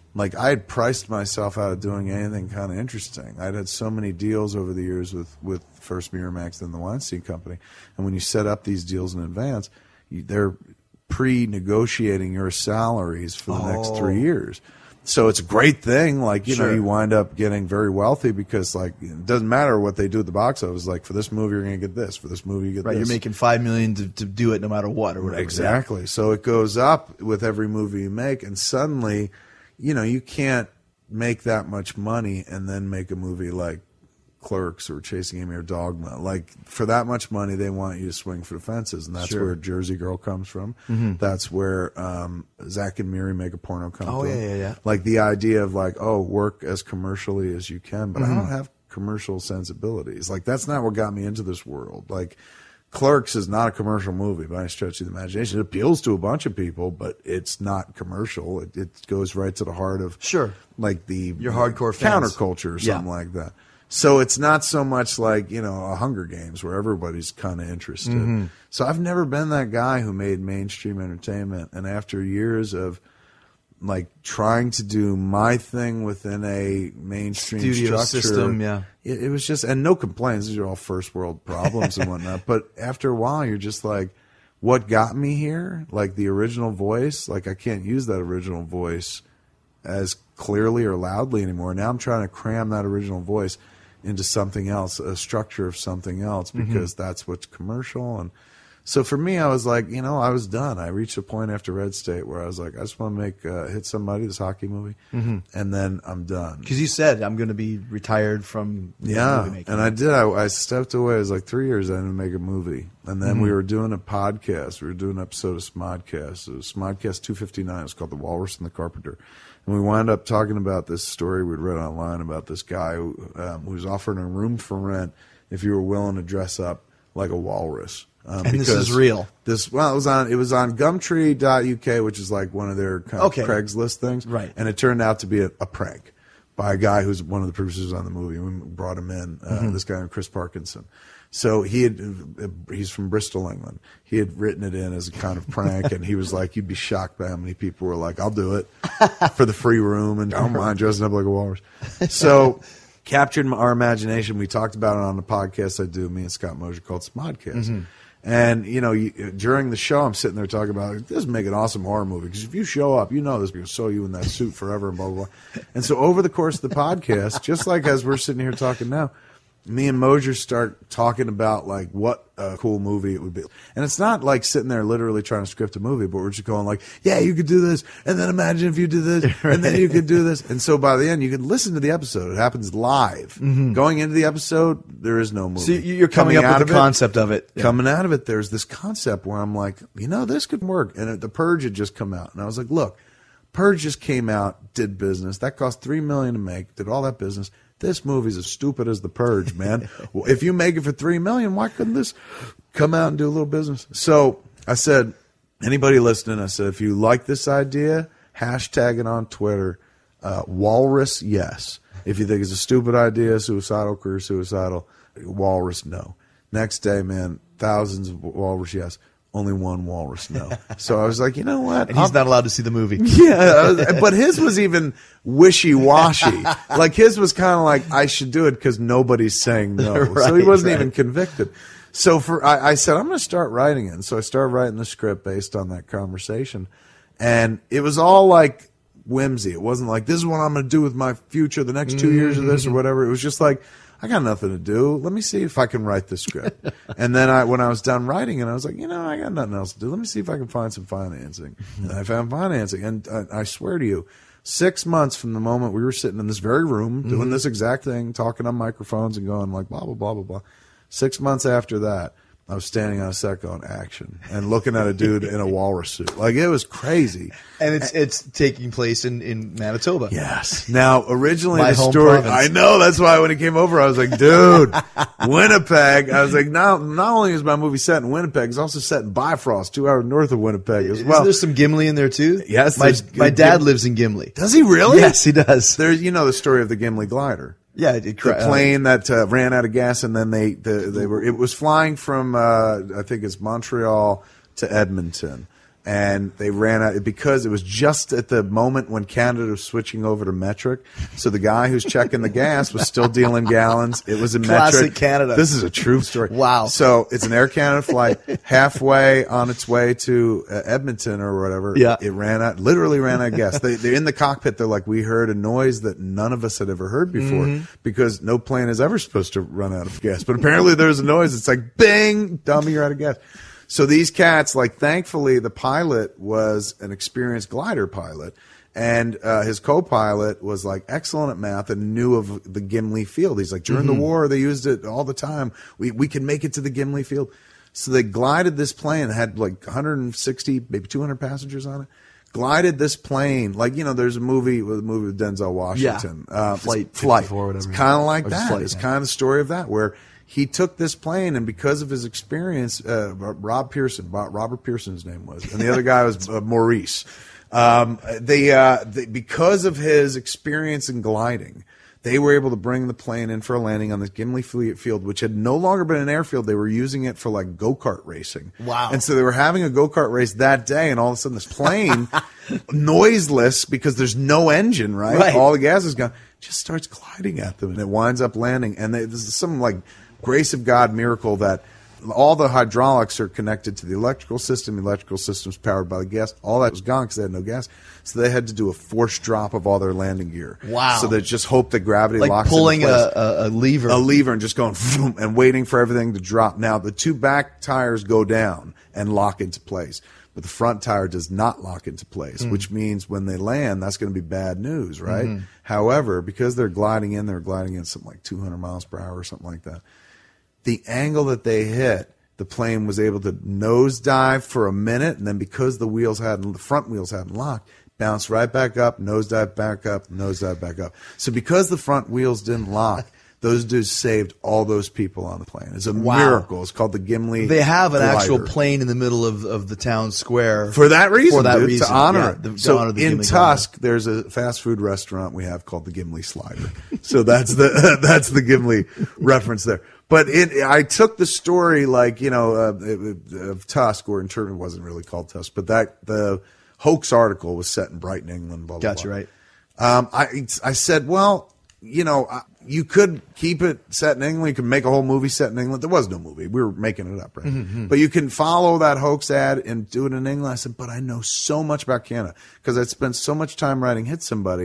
I had priced myself out of doing anything kind of interesting. I'd had so many deals over the years with first Miramax, then the Weinstein Company, and when you set up these deals in advance, they're pre-negotiating your salaries for the next 3 years. So it's a great thing. You wind up getting very wealthy because it doesn't matter what they do at the box office. For this movie, you're going to get this. For this movie, you get this. You're making $5 million to do it no matter what or whatever. Exactly. So it goes up with every movie you make, and suddenly, you can't make that much money and then make a movie like Clerks or Chasing Amy or Dogma. For that much money, they want you to swing for the fences, and that's where Jersey Girl comes from. That's where Zach and Miri Make a Porno come from. The idea of work as commercially as you can, but I don't have commercial sensibilities. That's not what got me into this world. Clerks is not a commercial movie by any stretch of the imagination. It appeals to a bunch of people, but it's not commercial. It goes right to the heart of your hardcore fans. counterculture or something like that. So it's not so much a Hunger Games where everybody's kind of interested. So I've never been that guy who made mainstream entertainment. And after years of trying to do my thing within a mainstream studio structure, system, it was just, and no complaints. These are all first world problems and whatnot. But after a while, you're just what got me here? The original voice, I can't use that original voice as clearly or loudly anymore. Now I'm trying to cram that original voice into something else, a structure of something else, because that's what's commercial. And so for me, I was I was done. I reached a point after Red State where I was I just want to make Hit Somebody, this hockey movie, and then I'm done. Because you said, I'm going to be retired from movie making. And I did. I stepped away. It was 3 years I didn't make a movie. And then we were doing a podcast. We were doing an episode of Smodcast. It was Smodcast 259. It was called The Walrus and the Carpenter. And we wound up talking about this story we'd read online about this guy who was offering a room for rent if you were willing to dress up like a walrus. And this is real. It was on Gumtree.uk, which is one of their kind of Craigslist things. Right. And it turned out to be a prank by a guy who's one of the producers on the movie. We brought him in, this guy named Chris Parkinson. So he's from Bristol, England. He had written it in as a kind of prank, and he was you'd be shocked by how many people were I'll do it for the free room, and I don't mind dressing up like a walrus. So captured our imagination. We talked about it on the podcast I do, me and Scott Mosier, called Smodcast. And, during the show, I'm sitting there talking about, this would make an awesome horror movie, because if you show up, this people sew you in that suit forever and blah, blah, blah. And so over the course of the podcast, just as we're sitting here talking now, me and Mosier start talking about like what a cool movie it would be. And it's not like sitting there literally trying to script a movie, but we're just going like, yeah, you could do this. And then imagine if you did this and then you could do this. And so by the end, you can listen to the episode. It happens live. Mm-hmm. Going into the episode, there is no movie. So you're coming up with the concept of it. Coming out of it, there's this concept where I'm like, this could work. And The Purge had just come out. And I was like, look, Purge just came out, did business. That cost $3 million to make, did all that business. This movie's as stupid as The Purge, man. Well, if you make it for $3 million, why couldn't this come out and do a little business? So I said, anybody listening, I said, if you like this idea, hashtag it on Twitter, Walrus yes. If you think it's a stupid idea, suicidal, career suicidal, Walrus no. Next day, man, thousands of Walrus yes. Only one Walrus no. So I was like, you know what? And he's not allowed to see the movie. Yeah, but his was even wishy-washy. Like his was kind of like, I should do it because nobody's saying no. So he wasn't even convicted. So I said, I'm going to start writing it. And so I started writing the script based on that conversation. And it was all like whimsy. It wasn't like, this is what I'm going to do with my future, the next 2 years of this or whatever. It was just like, I got nothing to do. Let me see if I can write the script. And then when I was done writing it, I was like, I got nothing else to do. Let me see if I can find some financing. And I found financing. And I swear to you, 6 months from the moment we were sitting in this very room doing this exact thing, talking on microphones and going like blah, blah, blah, blah, blah. 6 months after that, I was standing on a set going action and looking at a dude in a walrus suit. Like it was crazy. And it's taking place in Manitoba. Yes. Now, originally My the home story, province. I know, that's why when he came over, I was like, dude, Winnipeg. I was like, not only is my movie set in Winnipeg, it's also set in Bifrost, 2 hours north of Winnipeg as well. Isn't there some Gimli in there too? Yes. My dad lives in Gimli. Does he really? Yes, he does. There's, the story of the Gimli glider. Yeah, the plane that ran out of gas, and then it was flying from I think it's Montreal to Edmonton, and they ran out because it was just at the moment when Canada was switching over to metric. So the guy who's checking the gas was still dealing gallons. It was in Classic metric. Canada. This is a true story. Wow. So it's an Air Canada flight. Halfway on its way to Edmonton or whatever, it literally ran out of gas. They're in the cockpit. They're like, we heard a noise that none of us had ever heard before because no plane is ever supposed to run out of gas. But apparently there's a noise. It's like, bing, dummy, you're out of gas. So these cats, thankfully, the pilot was an experienced glider pilot, and his co-pilot was excellent at math and knew of the Gimli field. He's like, during the war, they used it all the time. We can make it to the Gimli field. So they glided this plane that had 160, maybe 200 passengers on it. Glided this plane, there's a movie with Denzel Washington, Flight. It's kind of like that. It's kind of the story of that, where he took this plane, and because of his experience, Robert Pearson's name was, and the other guy was Maurice. Because of his experience in gliding, they were able to bring the plane in for a landing on this Gimli field, which had no longer been an airfield. They were using it for go-kart racing. Wow. And so they were having a go-kart race that day, and all of a sudden this plane, noiseless because there's no engine, right? All the gas is gone, just starts gliding at them, and it winds up landing. And this is some grace of God miracle that all the hydraulics are connected to the electrical system. The electrical system's powered by the gas. All that was gone because they had no gas. So they had to do a forced drop of all their landing gear. Wow. So they just hope that gravity locks pulling into place. a lever. A lever and just going vroom, and waiting for everything to drop. Now, the two back tires go down and lock into place. But the front tire does not lock into place, which means when they land, that's going to be bad news, right? However, because they're gliding in something like 200 miles per hour or something like that. The angle that they hit, the plane was able to nosedive for a minute, and then because the front wheels hadn't locked, bounced right back up, nosedive back up, nosedive back up. So because the front wheels didn't lock, those dudes saved all those people on the plane. It's a miracle. It's called the Gimli. They have an glider. actual plane in the middle of the town square for that reason. To honor it. So honor the in Gimli Tusk, glider. there's a fast food restaurant we have called the Gimli Slider. So that's the Gimli reference there. But I took the story of Tusk, or in turn it wasn't really called Tusk, but the hoax article was set in Brighton, England. Blah, blah, Gotcha, blah. right. I said, well, you could keep it set in England. You could make a whole movie set in England. There was no movie. We were making it up, right? But you can follow that hoax ad and do it in England. I said, but I know so much about Canada because I'd spent so much time writing Hit Somebody.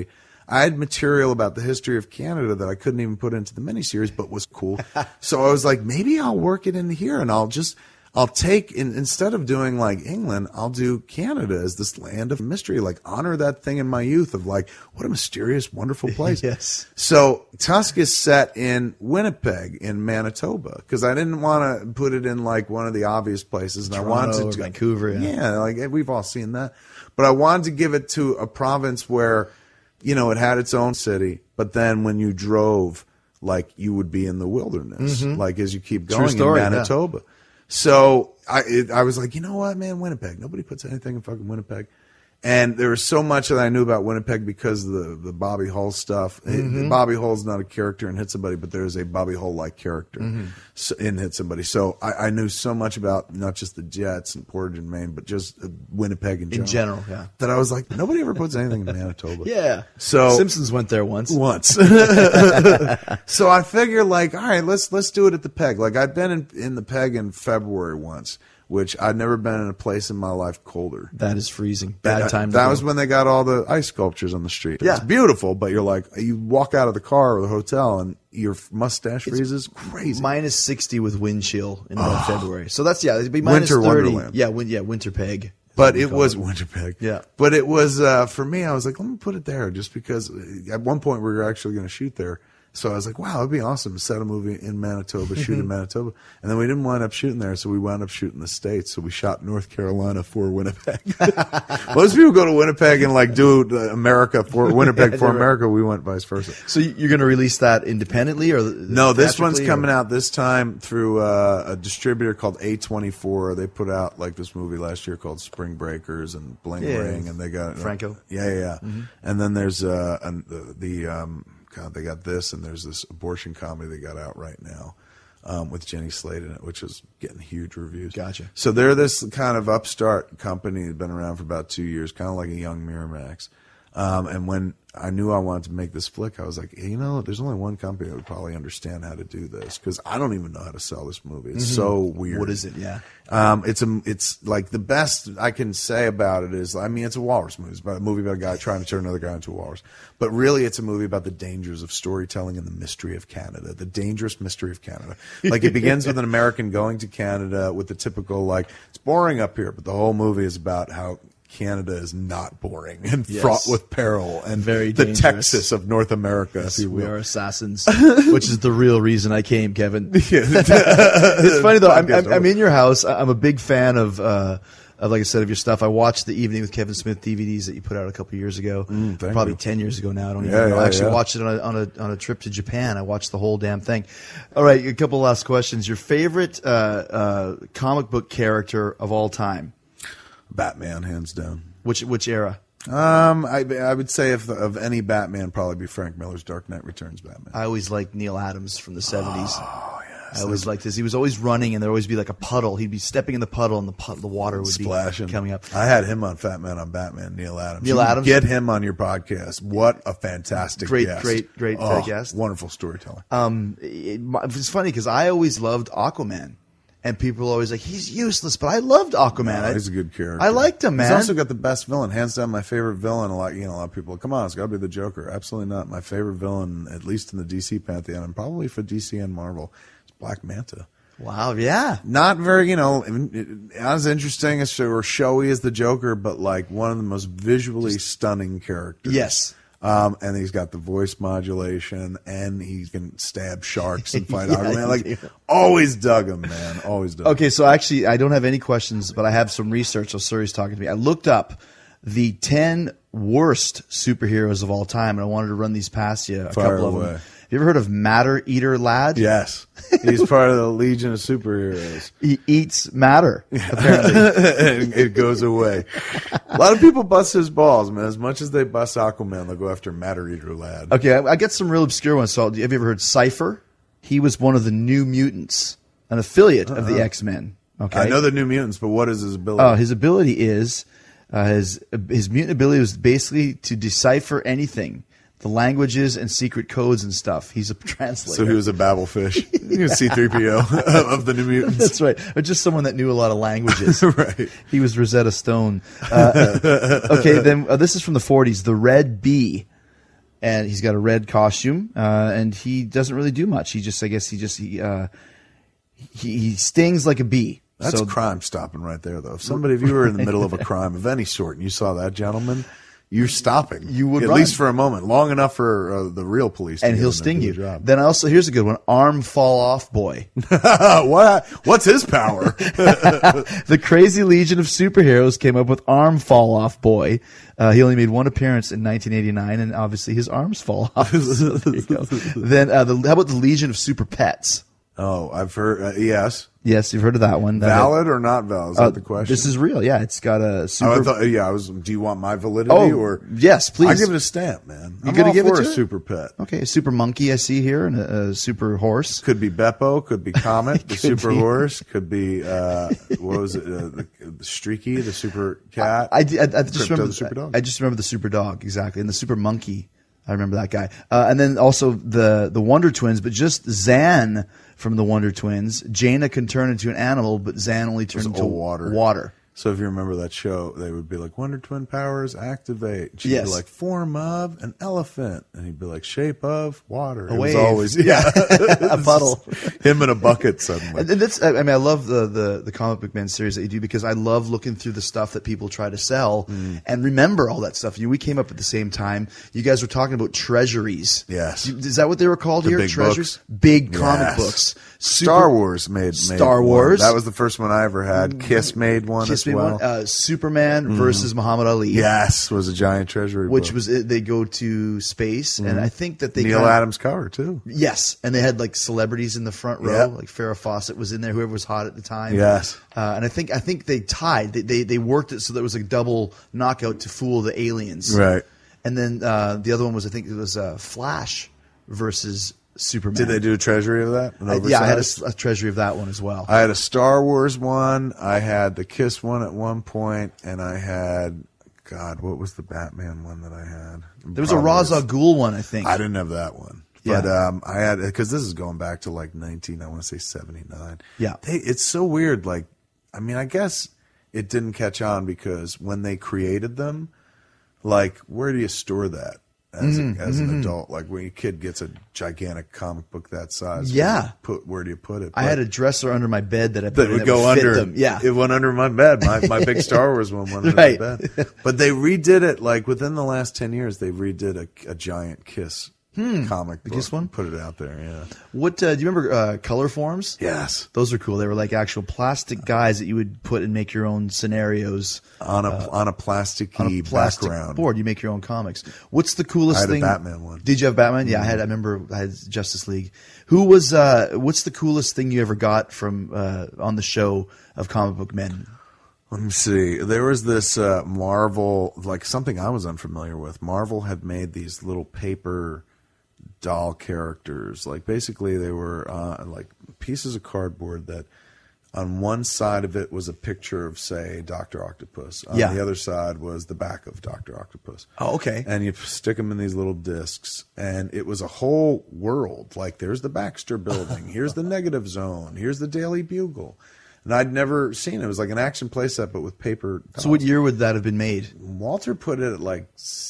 I had material about the history of Canada that I couldn't even put into the miniseries, but was cool. So I was like, maybe I'll work it into here, and I'll take, instead of doing like England, I'll do Canada as this land of mystery, like honor that thing in my youth of like, what a mysterious, wonderful place. Yes. So Tusk is set in Winnipeg in Manitoba because I didn't want to put it in like one of the obvious places. And Toronto, I wanted to Vancouver. Yeah, like we've all seen that. But I wanted to give it to a province where, you know, it had its own city, but then when you drove, like you would be in the wilderness, like as you keep going story, in Manitoba. Yeah. So I was like, you know what, man, Winnipeg. Nobody puts anything in fucking Winnipeg. And there was so much that I knew about Winnipeg because of the Bobby Hull stuff. Bobby Hull's not a character in Hit Somebody, but there is a Bobby Hull-like character in Hit Somebody. So I knew so much about not just the Jets and Portage and Maine, but just Winnipeg in general. In general, yeah. That I was like, nobody ever puts anything in Manitoba. Yeah. So Simpsons went there once. So I figure like, all right, let's do it at the Peg. Like I've been in the Peg in February once, which I'd never been in a place in my life colder. That is freezing. Bad time. That was when they got all the ice sculptures on the street. Yeah. It's beautiful, but you're like, you walk out of the car or the hotel and your mustache freezes. Crazy. Minus 60 with wind chill in February. So that's, it'd be minus Winter 30. Wonderland. Yeah, winter peg. But it was Winnipeg. Yeah. But it was, for me, I was like, let me put it there just because at one point we were actually going to shoot there. So I was like, wow, it'd be awesome to set a movie in Manitoba, shoot in Manitoba. And then we didn't wind up shooting there, so we wound up shooting the States. So we shot North Carolina for Winnipeg. Most people go to Winnipeg and like do America for Winnipeg for America. We went vice versa. So you're going to release that independently or no? This one's coming out this time through a distributor called A24. They put out like this movie last year called Spring Breakers and Bling Ring, and they got Franco. Yeah. And then there's God, they got this, and there's this abortion comedy they got out right now with Jenny Slate in it, which is getting huge reviews. Gotcha. So they're this kind of upstart company that's been around for about 2 years, kind of like a young Miramax. And when I knew I wanted to make this flick, I was like, hey, you know, there's only one company that would probably understand how to do this because I don't even know how to sell this movie. It's so weird. What is it? Yeah. It's like the best I can say about it is, I mean, it's a walrus movie. It's about a movie about a guy trying to turn another guy into a walrus. But really, it's a movie about the dangers of storytelling and the mystery of Canada, the dangerous mystery of Canada. Like it begins with an American going to Canada with the typical, like, it's boring up here, but the whole movie is about how Canada is not boring and fraught with peril and very the dangerous. Texas of North America. Yes, if you will. we are assassins, which is the real reason I came, Kevin. It's funny though. I'm in your house. I'm a big fan of like I said, of your stuff. I watched the Evening with Kevin Smith DVDs that you put out a couple years ago, probably 10 years ago now. I don't even know. I actually watched it on a trip to Japan. I watched the whole damn thing. All right, a couple last questions. Your favorite comic book character of all time? Batman, hands down. Which era? I would say if of any Batman, probably be Frank Miller's Dark Knight Returns Batman. I always liked Neil Adams from the 70s. Oh, yes. I always liked this. He was always running, and there'd always be like a puddle. He'd be stepping in the puddle, and the water would splashing. Be coming up. I had him on Fat Man on Batman, Neil Adams. Neil Adams? Get him on your podcast. What a fantastic guest. Great guest. Wonderful storyteller. It's funny because I always loved Aquaman. And people are always like, he's useless, but I loved Aquaman. No, he's a good character. I liked him, man. He's also got the best villain. Hands down, my favorite villain. A lot of people, come on, it's got to be the Joker. Absolutely not. My favorite villain, at least in the DC pantheon, and probably for DC and Marvel, is Black Manta. Wow, yeah. Not very, not as interesting as or showy as the Joker, but like one of the most visually stunning characters. Yes. And he's got the voice modulation, and he can stab sharks and fight Aquaman. Like, always dug him, man. Always dug him. Okay, so actually, I don't have any questions, but I have some research. So Suri's talking to me. I looked up the 10 worst superheroes of all time, and I wanted to run these past you. Fire couple away. of them. Have you ever heard of Matter Eater Lad? Yes. He's part of the Legion of Superheroes. He eats matter, apparently. And it goes away. A lot of people bust his balls, man. As much as they bust Aquaman, they'll go after Matter Eater Lad. Okay, I get some real obscure ones. So have you ever heard Cypher? He was one of the New Mutants, an affiliate of the X-Men. Okay, I know the New Mutants, but what is his ability? His ability is his mutant ability was basically to decipher anything. The languages and secret codes and stuff. He's a translator. So he was a babblefish. He was C-3PO of the New Mutants. That's right. Or just someone that knew a lot of languages. Right. He was Rosetta Stone. Okay, then this is from the 40s. The Red Bee. and he's got a red costume, and he doesn't really do much. He stings like a bee. That's crime stopping right there, though. If you were in the middle of a crime of any sort and you saw that gentleman, you're stopping. You would at run. least for a moment, long enough for the real police to and get he'll in sting and do you. the job. Then also, here's a good one: arm fall off boy. What's his power? The Crazy Legion of Superheroes came up with arm fall off boy. He only made one appearance in 1989, and obviously his arms fall off. So there you go. Then how about the Legion of Super Pets? Oh, I've heard. Yes. Yes, you've heard of that one. Valid or not valid? Is that the question? This is real. Yeah, it's got a super. Do you want my validity or? Yes, please. I give it a stamp, man. You gonna give it to a super pet? Okay, a super monkey I see here, and a super horse. Could be Beppo. Could be Comet. The super horse. Could be what was it? The Streaky, the super cat. I just remember the super dog. I just remember the super dog exactly, and the super monkey. I remember that guy. And then also the Wonder Twins, but just Zan from the Wonder Twins. Jaina can turn into an animal, but Zan only turns into water. So if you remember that show, they would be like, Wonder Twin powers activate. She'd be like, form of an elephant. And he'd be like, shape of water. A it wave. was always, a puddle. Him in a bucket suddenly. And that's, I mean, I love the Comic Book Man series that you do because I love looking through the stuff that people try to sell and remember all that stuff. We came up at the same time. You guys were talking about treasuries. Yes. Is that what they were called here? Big Treasuries? books. Big comic books. Star Wars made Star one. Wars. That was the first one I ever had. Kiss made one as well. Superman versus Muhammad Ali. Yes, was a giant treasury which book. was they go to space, and I think that they Neil Adams cover too. Yes, and they had like celebrities in the front row, like Farrah Fawcett was in there, whoever was hot at the time. Yes, and I think they tied. They worked it so there was a double knockout to fool the aliens. Right, and then the other one was it was Flash versus Superman. Did they do a treasury of that? I had a treasury of that one as well. I had a Star Wars one. I had the Kiss one at one point, and I had what was the Batman one that I had? There was a Ra's al Ghul one, I think. I didn't have that one, but I had because this is going back to like 79. Yeah, it's so weird. Like, I mean, I guess it didn't catch on because when they created them, like, where do you store that? As an adult, like when your kid gets a gigantic comic book that size, where do you put it? I had a dresser under my bed that would go under. Them. Yeah, it went under my bed. My big Star Wars one went under my bed. But they redid it like within the last 10 years. They redid a giant Kiss comic book. Kiss one? Put it out there. Yeah. What do you remember? Color forms? Yes, those are cool. They were like actual plastic guys that you would put and make your own scenarios on a plasticky background board. You make your own comics. What's the coolest thing? I had a Batman one. Did you have Batman? Yeah, I remember I had Justice League. Who was? What's the coolest thing you ever got from on the show of Comic Book Men? Let me see. There was this Marvel, like something I was unfamiliar with. Marvel had made these little paper doll characters. Like basically they were like pieces of cardboard that on one side of it was a picture of, say, Dr. Octopus. On the other side was the back of Dr. Octopus. Oh, okay. And you stick them in these little discs, and it was a whole world. Like, there's the Baxter Building. Here's the Negative Zone. Here's the Daily Bugle. And I'd never seen it. It was like an action playset, but with paper dolls. So what year would that have been made? Walter put it at like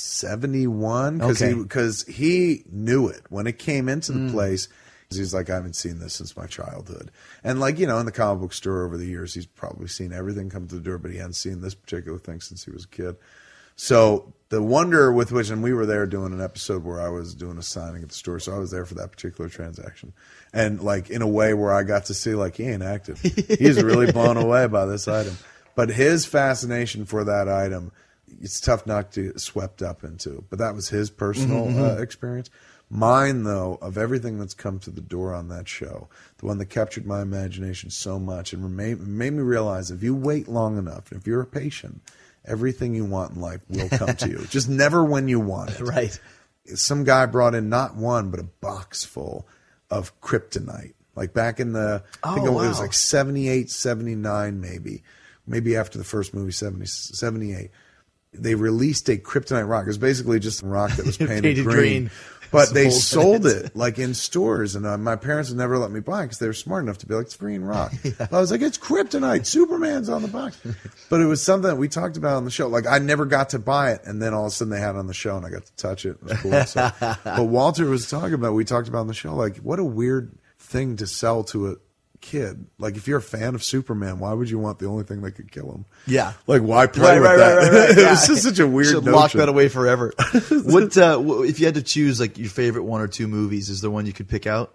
71 because he knew it. When it came into the place, he's like, I haven't seen this since my childhood. And like, you know, in the comic book store over the years, he's probably seen everything come to the door, but he hadn't seen this particular thing since he was a kid. So the wonder with which, and we were there doing an episode where I was doing a signing at the store, so I was there for that particular transaction. And like in a way where I got to see, like, he ain't active. He's really blown away by this item. But his fascination for that item, it's tough not to get swept up into. But that was his personal experience. Mine, though, of everything that's come to the door on that show, the one that captured my imagination so much and made me realize if you wait long enough, if you're patient, everything you want in life will come to you. Just never when you want it. Right. Some guy brought in not one, but a box full of kryptonite. Like back in the, I think it was like 78, 79 maybe after the first movie, 78. They released a kryptonite rock. It was basically just a rock that was painted green. But they sold it like in stores, and my parents would never let me buy it because they were smart enough to be like, it's green rock. I was like, it's kryptonite. Superman's on the box. But it was something that we talked about on the show. Like, I never got to buy it, and then all of a sudden they had it on the show, and I got to touch it. It was cool. So, but Walter was talking about, we talked about on the show, like, what a weird thing to sell to a kid. Like, if you're a fan of Superman, why would you want the only thing that could kill him? Yeah. Like, why play with that? Right. It was just such a weird notion. Lock that away forever. What if you had to choose like your favorite one or two movies? Is there one you could pick out?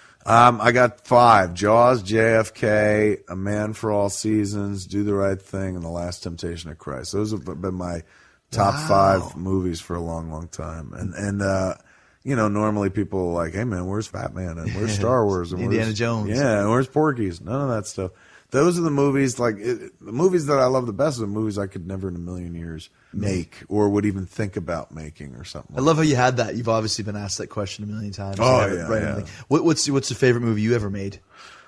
I got 5: Jaws, JFK, A Man for All Seasons, Do the Right Thing, and The Last Temptation of Christ. Those have been my top 5 movies for a long, long time. And you know, normally people are like, hey man, where's Batman and where's Star Wars and Indiana Jones? Yeah, and where's Porky's? None of that stuff. Those are the movies, the movies that I love the best are the movies I could never in a million years make or would even think about making or something. I love how you had that. You've obviously been asked that question a million times. Oh, yeah. What's the favorite movie you ever made?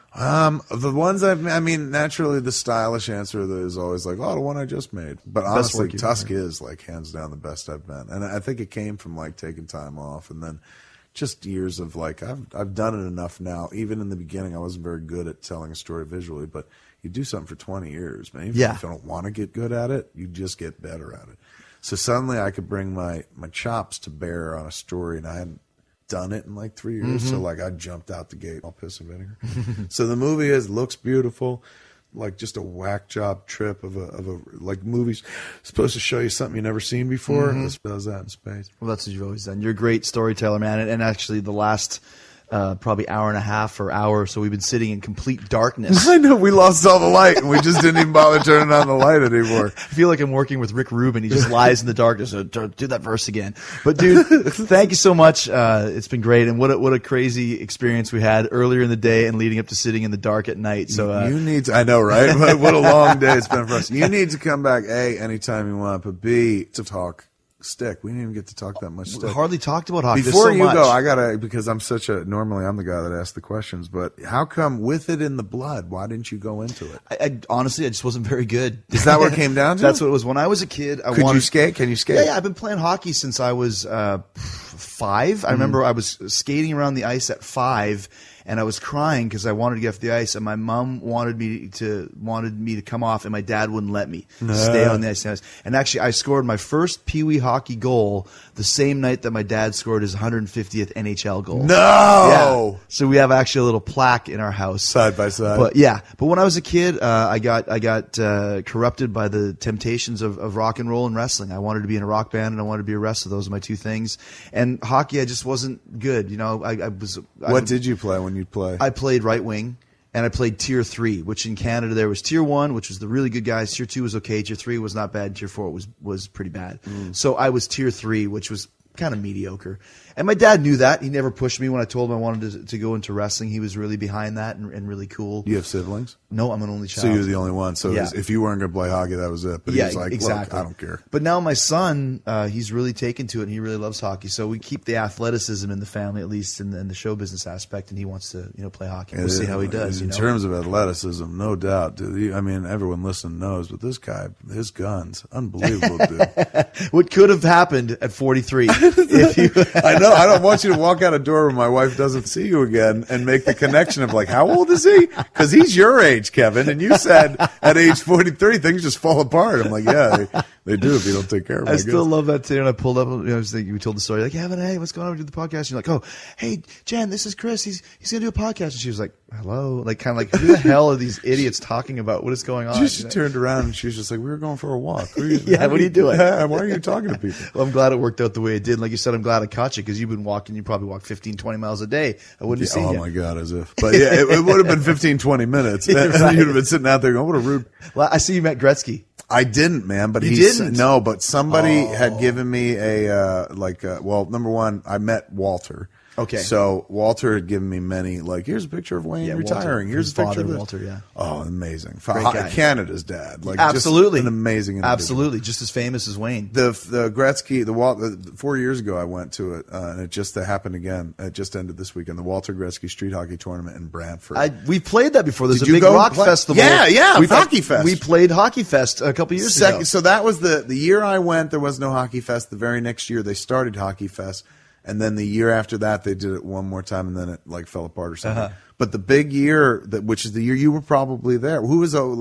The ones I mean, naturally the stylish answer is always like, oh, the one I just made. But honestly, Tusk is like hands down the best I've been. And I think it came from like taking time off and then just years of like, I've done it enough now. Even in the beginning, I wasn't very good at telling a story visually, but you do something for 20 years, man. Even if you don't want to get good at it, you just get better at it. So suddenly I could bring my chops to bear on a story, and I hadn't done it in like 3 years. So like I jumped out the gate all piss and vinegar. So the movie looks beautiful, like just a whack job trip of a like movie's supposed to show you something you've never seen before. This does that in space. Well, that's what you've always done. You're a great storyteller, man. And actually the last probably hour and a half or hour, so we've been sitting in complete darkness. I know, we lost all the light and we just didn't even bother turning on the light anymore. I feel like I'm working with Rick Rubin. He just lies in the darkness. Do that verse again. But dude, thank you so much. It's been great, and what a crazy experience we had earlier in the day and leading up to sitting in the dark at night. So you need to, I know, right? What a long day it's been for us. You need to come back, A, anytime you want, but B, to talk stick. We didn't even get to talk that much stick. We hardly talked about hockey. Before There's so you much. go, I gotta, because normally I'm the guy that asks the questions, but how come with it in the blood, why didn't you go into it? I honestly, I just wasn't very good. Is that what it came down to? That's what it was. When I was a kid, Could you skate? Can you skate? Yeah, I've been playing hockey since I was 5. I remember I was skating around the ice at 5. And I was crying because I wanted to get off the ice, and my mom wanted me to come off, and my dad wouldn't let me stay on the ice. And actually, I scored my first Pee Wee hockey goal the same night that my dad scored his 150th NHL goal. No! Yeah. So we have actually a little plaque in our house, side by side. But when I was a kid, I got corrupted by the temptations of rock and roll and wrestling. I wanted to be in a rock band, and I wanted to be a wrestler. Those are my two things. And hockey, I just wasn't good. You know, What did you play when you'd play? I played right wing, and I played tier 3, which in Canada there was tier 1, which was the really good guys. Tier 2 was okay. Tier 3 was not bad. Tier 4 was pretty bad. So I was tier 3, which was kind of mediocre. And my dad knew that. He never pushed me when I told him I wanted to go into wrestling. He was really behind that and really cool. Do you have siblings? No, I'm an only child. So you're the only one. So if you weren't going to play hockey, that was it. But he was like, exactly. Look, I don't care. But now my son, he's really taken to it, and he really loves hockey. So we keep the athleticism in the family, at least in the show business aspect, and he wants to play hockey. We'll see how he does. In terms of athleticism, no doubt. Dude. I mean, everyone listening knows, but this guy, his guns, unbelievable, dude. What could have happened at 43? If you I know. I don't want you to walk out a door where my wife doesn't see you again and make the connection of like, how old is he? Because he's your age, Kevin. And you said at age 43, things just fall apart. I'm like, yeah, they do if you don't take care of them. I still love that too. And I pulled up, I was thinking, we told the story, like, Kevin, hey, what's going on? We do the podcast. And you're like, oh, hey, Jen, this is Chris. He's going to do a podcast. And she was like, hello? Like, kind of like, who the hell are these idiots talking about? What is going on? She turned around and she was just like, we were going for a walk. What are you doing? Why are you talking to people? Well, I'm glad it worked out the way it did. Like you said, I'm glad I caught you because you've been walking. You probably walk 15, 20 miles a day. I wouldn't have seen you. Oh, my God, as if. But yeah, it would have been 15, 20 minutes. Right. And you'd have been sitting out there going, what a rude. Well, I see you met Gretzky. I didn't, man, but you didn't? No, but somebody had given me well, number one, I met Walter. Okay. So Walter had given me many, like, here's a picture of Wayne retiring. Walter, here's a picture of this. Walter, yeah. Oh, amazing. Great guy. Canada's dad. Like, absolutely. Just an amazing individual. Absolutely. Just as famous as Wayne. The Gretzky, 4 years ago I went to it, and it just happened again. It just ended this weekend. The Walter Gretzky Street Hockey Tournament in Brantford. We played that before. There's Did a you big go rock festival. Yeah, Hockey Fest. We played Hockey Fest a couple years ago. So that was the year I went, there was no Hockey Fest. The very next year they started Hockey Fest. And then the year after that, they did it one more time, and then it like fell apart or something. But the big year, which is the year you were probably there. There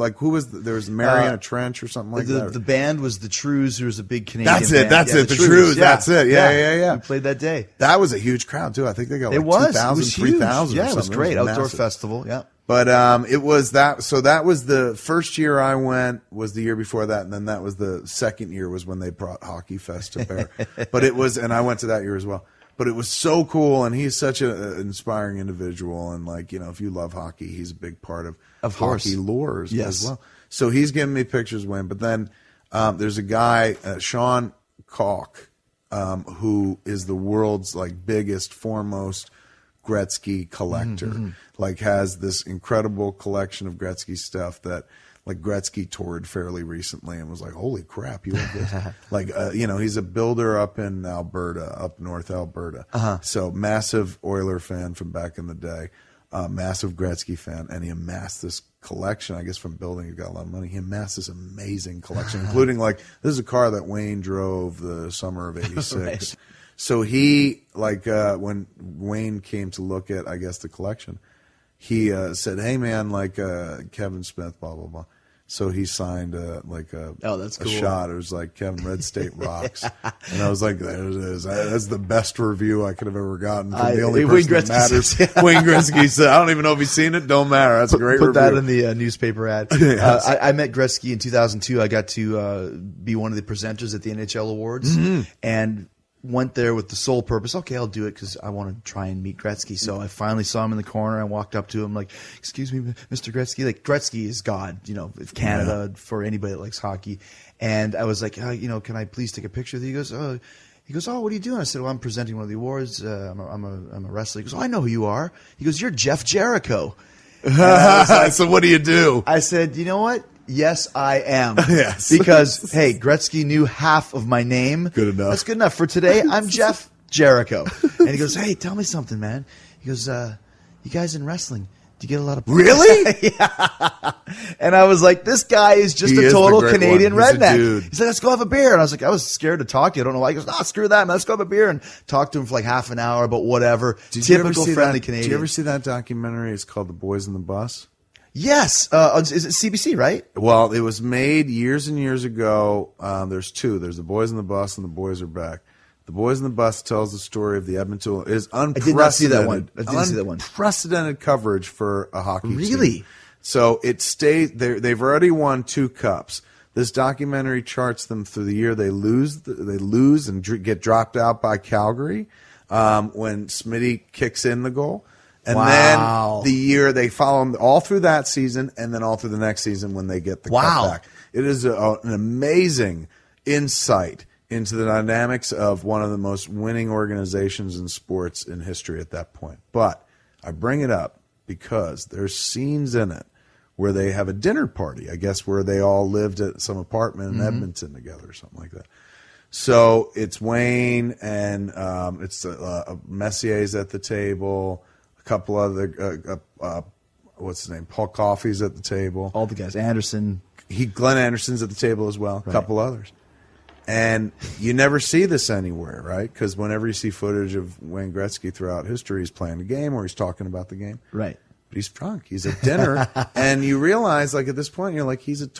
was Mariana Trench or something like that. The band was the Trues, who was a big Canadian band. That's it. The Trues. That's it. Yeah. We played that day. That was a huge crowd too. I think they got like 2,000, 3,000. Yeah, it was great. Outdoor festival. Yeah. But it was that. So that was the first year I went. Was the year before that, and then that was the second year was when they brought Hockey Fest to Bear. But it was, and I went to that year as well. But it was so cool, and he's such an inspiring individual. And like, you know, if you love hockey, he's a big part of hockey lore as well. So he's giving me pictures, Wayne. But then there's a guy, Sean Kalk, who is the world's like biggest, foremost Gretzky collector. Like has this incredible collection of Gretzky stuff that like Gretzky toured fairly recently and was like, holy crap, you have this. Like, you know, he's a builder up in Alberta, up north Alberta. So massive Oiler fan from back in the day, massive Gretzky fan. And he amassed this collection, I guess from building, he got a lot of money. He amassed this amazing collection, including like, this is a car that Wayne drove the summer of 86. Right. So he, like, when Wayne came to look at, I guess, the collection, he said, hey, man, like Kevin Smith, blah, blah, blah. So he signed that's cool. a shot. It was like Kevin Red State rocks. And I was like, there it is. That's the best review I could have ever gotten from the only person that matters. Wayne Gretzky said, I don't even know if he's seen it. Don't matter. That's a great review. Put that in the newspaper ad. Yes. I met Gretzky in 2002. I got to be one of the presenters at the NHL Awards. And went there with the sole purpose, okay, I'll do it because I want to try and meet Gretzky. So I finally saw him in the corner. I walked up to him like, excuse me, Mr. Gretzky. Like, Gretzky is God, you know, Canada for anybody that likes hockey. And I was like, you know, can I please take a picture with you? He goes, what are you doing? I said, well, I'm presenting one of the awards. I'm a wrestler. He goes, I know who you are. He goes, you're Jeff Jericho. Like, so what do you do? I said, you know what? Yes, I am. Yes. Because, hey, Gretzky knew half of my name. Good enough. That's good enough. For today, I'm Jeff Jericho. And he goes, hey, tell me something, man. He goes, you guys in wrestling, do you get a lot of... Really? Yeah. And I was like, this guy is just a total Canadian redneck. He's like, let's go have a beer. And I was like, I was scared to talk to you. I don't know why. He goes, screw that, man. Let's go have a beer. And talk to him for like half an hour about whatever. Typical friendly Canadian. Did you ever see that documentary? It's called The Boys in the Bus. Yes. Is it CBC, right? Well, it was made years and years ago. There's two. There's The Boys in the Bus and The Boys Are Back. The Boys in the Bus tells the story of the Edmonton. It is unprecedented. I did not see that one. Unprecedented coverage for a hockey team. Really? So it stayed. They've already won 2 cups. This documentary charts them through the year. They lose and get dropped out by Calgary when Smitty kicks in the goal. And then the year they follow them all through that season and then all through the next season when they get the cup back. It is an amazing insight into the dynamics of one of the most winning organizations in sports in history at that point. But I bring it up because there's scenes in it where they have a dinner party, I guess, where they all lived at some apartment in Edmonton together or something like that. So it's Wayne and it's Messier's at the table. A couple other, what's his name? Paul Coffey's at the table. All the guys. Anderson. Glenn Anderson's at the table as well. A couple others. And you never see this anywhere, right? Because whenever you see footage of Wayne Gretzky throughout history, he's playing a game or he's talking about the game. Right. But he's drunk. He's at dinner. And you realize, like, at this point, you're like, he's a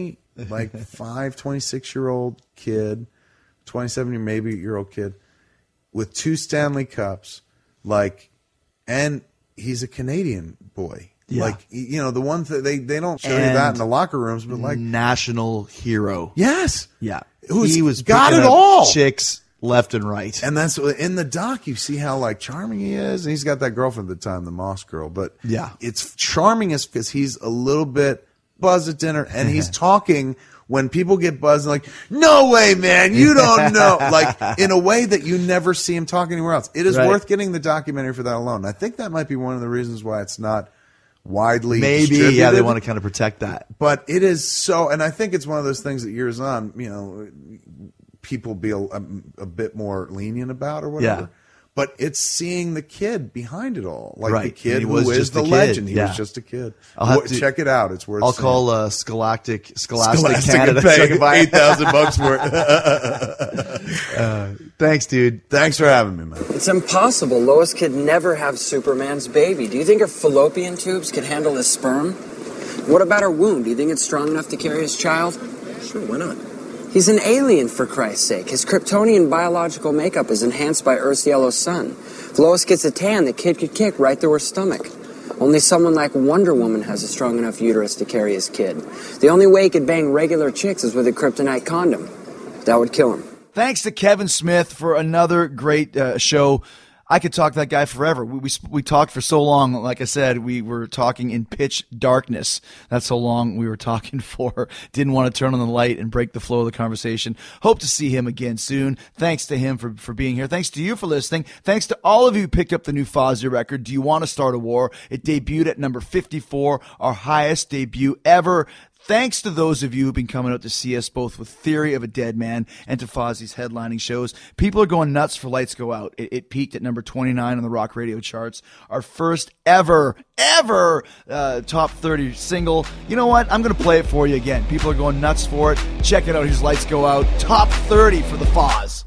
26-year-old kid, 27-year-old kid with 2 Stanley Cups, like, and he's a Canadian boy. Yeah. Like, you know, the one thing they don't show you that in the locker rooms, but like national hero. Yes. Yeah. He was got it all. Chicks left and right. And that's in the doc, you see how like charming he is. And he's got that girlfriend at the time, the Moss girl. But yeah, it's charming is because he's a little bit buzzed at dinner and he's talking when people get buzzed, like, no way, man, you don't know. Like, in a way that you never see him talk anywhere else. It is worth getting the documentary for that alone. I think that might be one of the reasons why it's not widely distributed. Yeah, they want to kind of protect that. But it is so, and I think it's one of those things that years on, you know, people be a bit more lenient about or whatever. Yeah. But it's seeing the kid behind it all, like Right. the kid He who was is just the a kid. legend. He Yeah. was just a kid. I'll have to- Check it out. It's worth. I'll seeing. call Scholastic Scholastic Canada. and so I can buy pay it. $8,000 for it. Thanks, dude. Thanks for having me, man. It's impossible. Lois could never have Superman's baby. Do you think her fallopian tubes could handle his sperm? What about her womb? Do you think it's strong enough to carry his child? Sure, why not? He's an alien, for Christ's sake. His Kryptonian biological makeup is enhanced by Earth's yellow sun. If Lois gets a tan, the kid could kick right through her stomach. Only someone like Wonder Woman has a strong enough uterus to carry his kid. The only way he could bang regular chicks is with a kryptonite condom. That would kill him. Thanks to Kevin Smith for another great show. I could talk to that guy forever. We talked for so long. Like I said, we were talking in pitch darkness. That's how long we were talking for. Didn't want to turn on the light and break the flow of the conversation. Hope to see him again soon. Thanks to him for being here. Thanks to you for listening. Thanks to all of you who picked up the new Fozzy record, Do You Want to Start a War? It debuted at number 54, our highest debut ever. Thanks to those of you who've been coming out to see us, both with Theory of a Dead Man and to Fozzy's headlining shows. People are going nuts for Lights Go Out. It peaked at number 29 on the rock radio charts. Our first ever top 30 single. You know what? I'm going to play it for you again. People are going nuts for it. Check it out. Here's Lights Go Out. Top 30 for the Foz.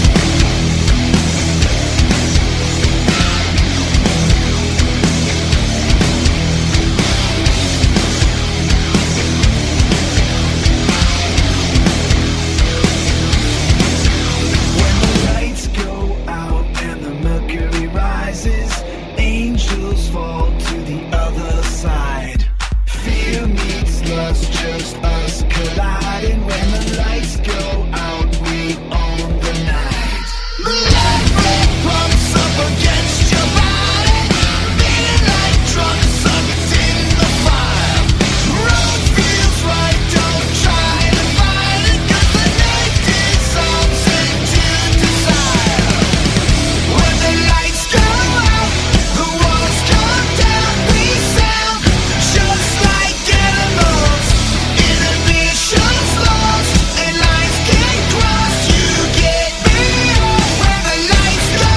Just us colliding when the lights go out. We own the night. The light red pumps up against your body, feeling like drunk sucked in the fire. Road feels right, don't try to find it, 'cause the night dissolves into desire. When the lights go out, the walls come down. We sound just like animals. Inhibition's lost and lines can't cross. You get me on when the lights go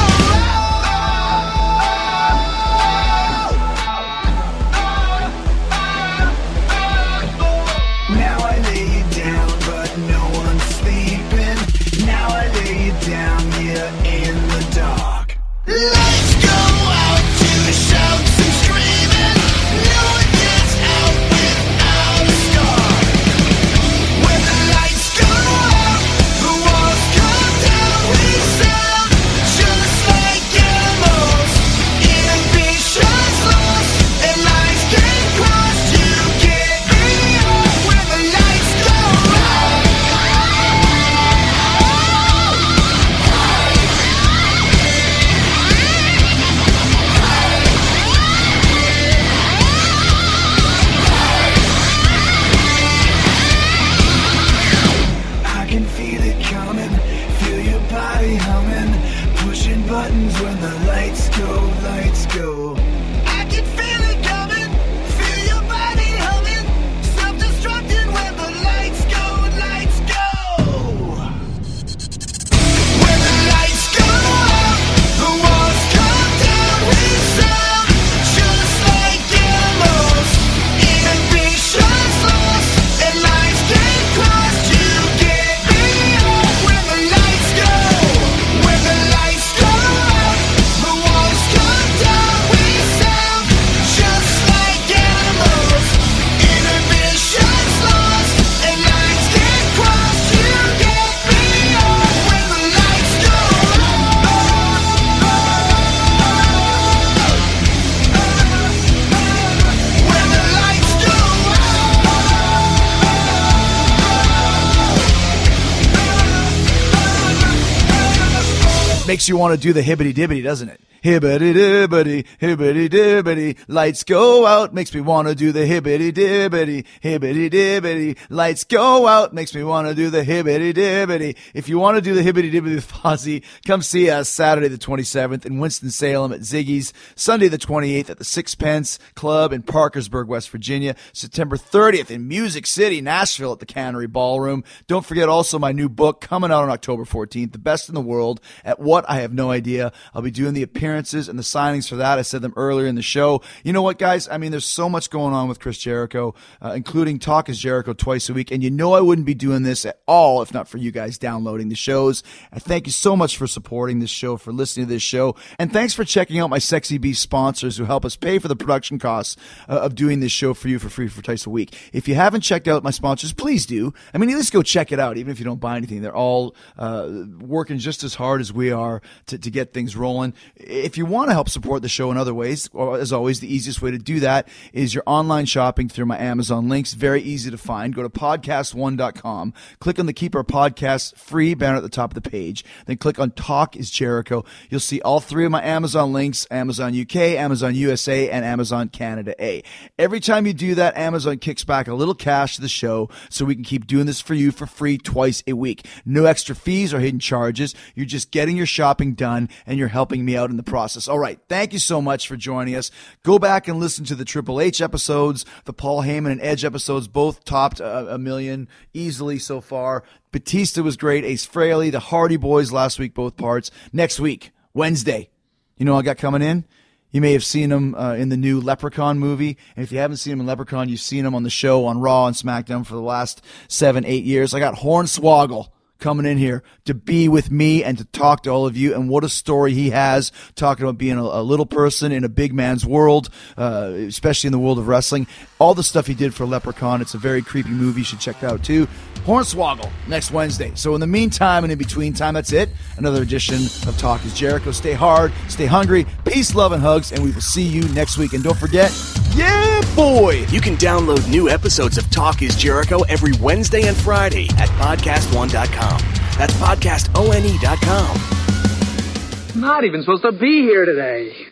out. Now I lay you down, but no one's sleeping. Now I lay you down here in the dark. Lights go out to shouts and screaming. No one gets out without a scar. When the lights go out, the walls come down. We sound just like animals. Inhibition's lost and lines can't cross. You get me on when the lights go out. I can feel it coming, feel your body humming, pushing buttons when the lights go, lights go. I can feel it coming, feel your body humming, self-destructing when the lights go, lights go. When the lights go out, the walls come down. We sound just like animals. Inhibition's lost and lines can't cross. You get me on when the lights go. When the lights go out, the walls come down. We sound just like animals. Inhibition's lost and lines can't cross. You get me on when the lights go when the lights go Makes you want to do the hibbity dibbity, doesn't it? hibbity-dibbity, hibbity-dibbity. Lights go out, makes me want to do the hibbity-dibbity, hibbity-dibbity. Lights go out, makes me want to do the hibbity-dibbity. If you want to do the hibbity-dibbity with Fozzy, come see us Saturday the 27th in Winston-Salem at Ziggy's, Sunday the 28th at the Sixpence Club in Parkersburg, West Virginia, September 30th in Music City, Nashville at the Cannery Ballroom. Don't forget also my new book coming out on October 14th, The Best in the World at What? I Have No Idea. I'll be doing the appearances and the signings for that. I said them earlier in the show. You know what, guys? I mean, there's so much going on with Chris Jericho, including Talk is Jericho twice a week. And you know I wouldn't be doing this at all if not for you guys downloading the shows. I thank you so much for supporting this show, for listening to this show. And thanks for checking out my Sexy Beast sponsors who help us pay for the production costs of doing this show for you for free for twice a week. If you haven't checked out my sponsors, please do. I mean, at least go check it out, even if you don't buy anything. They're all working just as hard as we are to get things rolling. If you want to help support the show in other ways, or as always, the easiest way to do that is your online shopping through my Amazon links. Very easy to find. Go to podcast1.com. Click on the Keep Our Podcast Free banner at the top of the page. Then click on Talk is Jericho. You'll see all three of my Amazon links, Amazon UK, Amazon USA, and Amazon Canada A. Every time you do that, Amazon kicks back a little cash to the show so we can keep doing this for you for free twice a week. No extra fees or hidden charges. You're just getting your shopping done, and you're helping me out in the process. All right. Thank you so much for joining us. Go back and listen to the Triple H episodes, the Paul Heyman and Edge episodes, both topped a million easily so far. Batista was great. Ace Frehley, the Hardy Boys last week, both parts. Next week, Wednesday, you know what I got coming in? You may have seen him in the new Leprechaun movie. And if you haven't seen him in Leprechaun, you've seen him on the show on Raw and SmackDown for the last 7-8 years. I got Hornswoggle coming in here to be with me and to talk to all of you. And what a story he has, talking about being a little person in a big man's world, especially in the world of wrestling. All the stuff he did for Leprechaun. It's a very creepy movie. You should check that out too. Hornswoggle next Wednesday. So in the meantime and in between time, that's it. Another edition of Talk is Jericho. Stay hard, stay hungry, peace, love, and hugs, and we will see you next week. And don't forget, yeah, boy! You can download new episodes of Talk is Jericho every Wednesday and Friday at podcastone.com. That's podcastone.com. Not even supposed to be here today.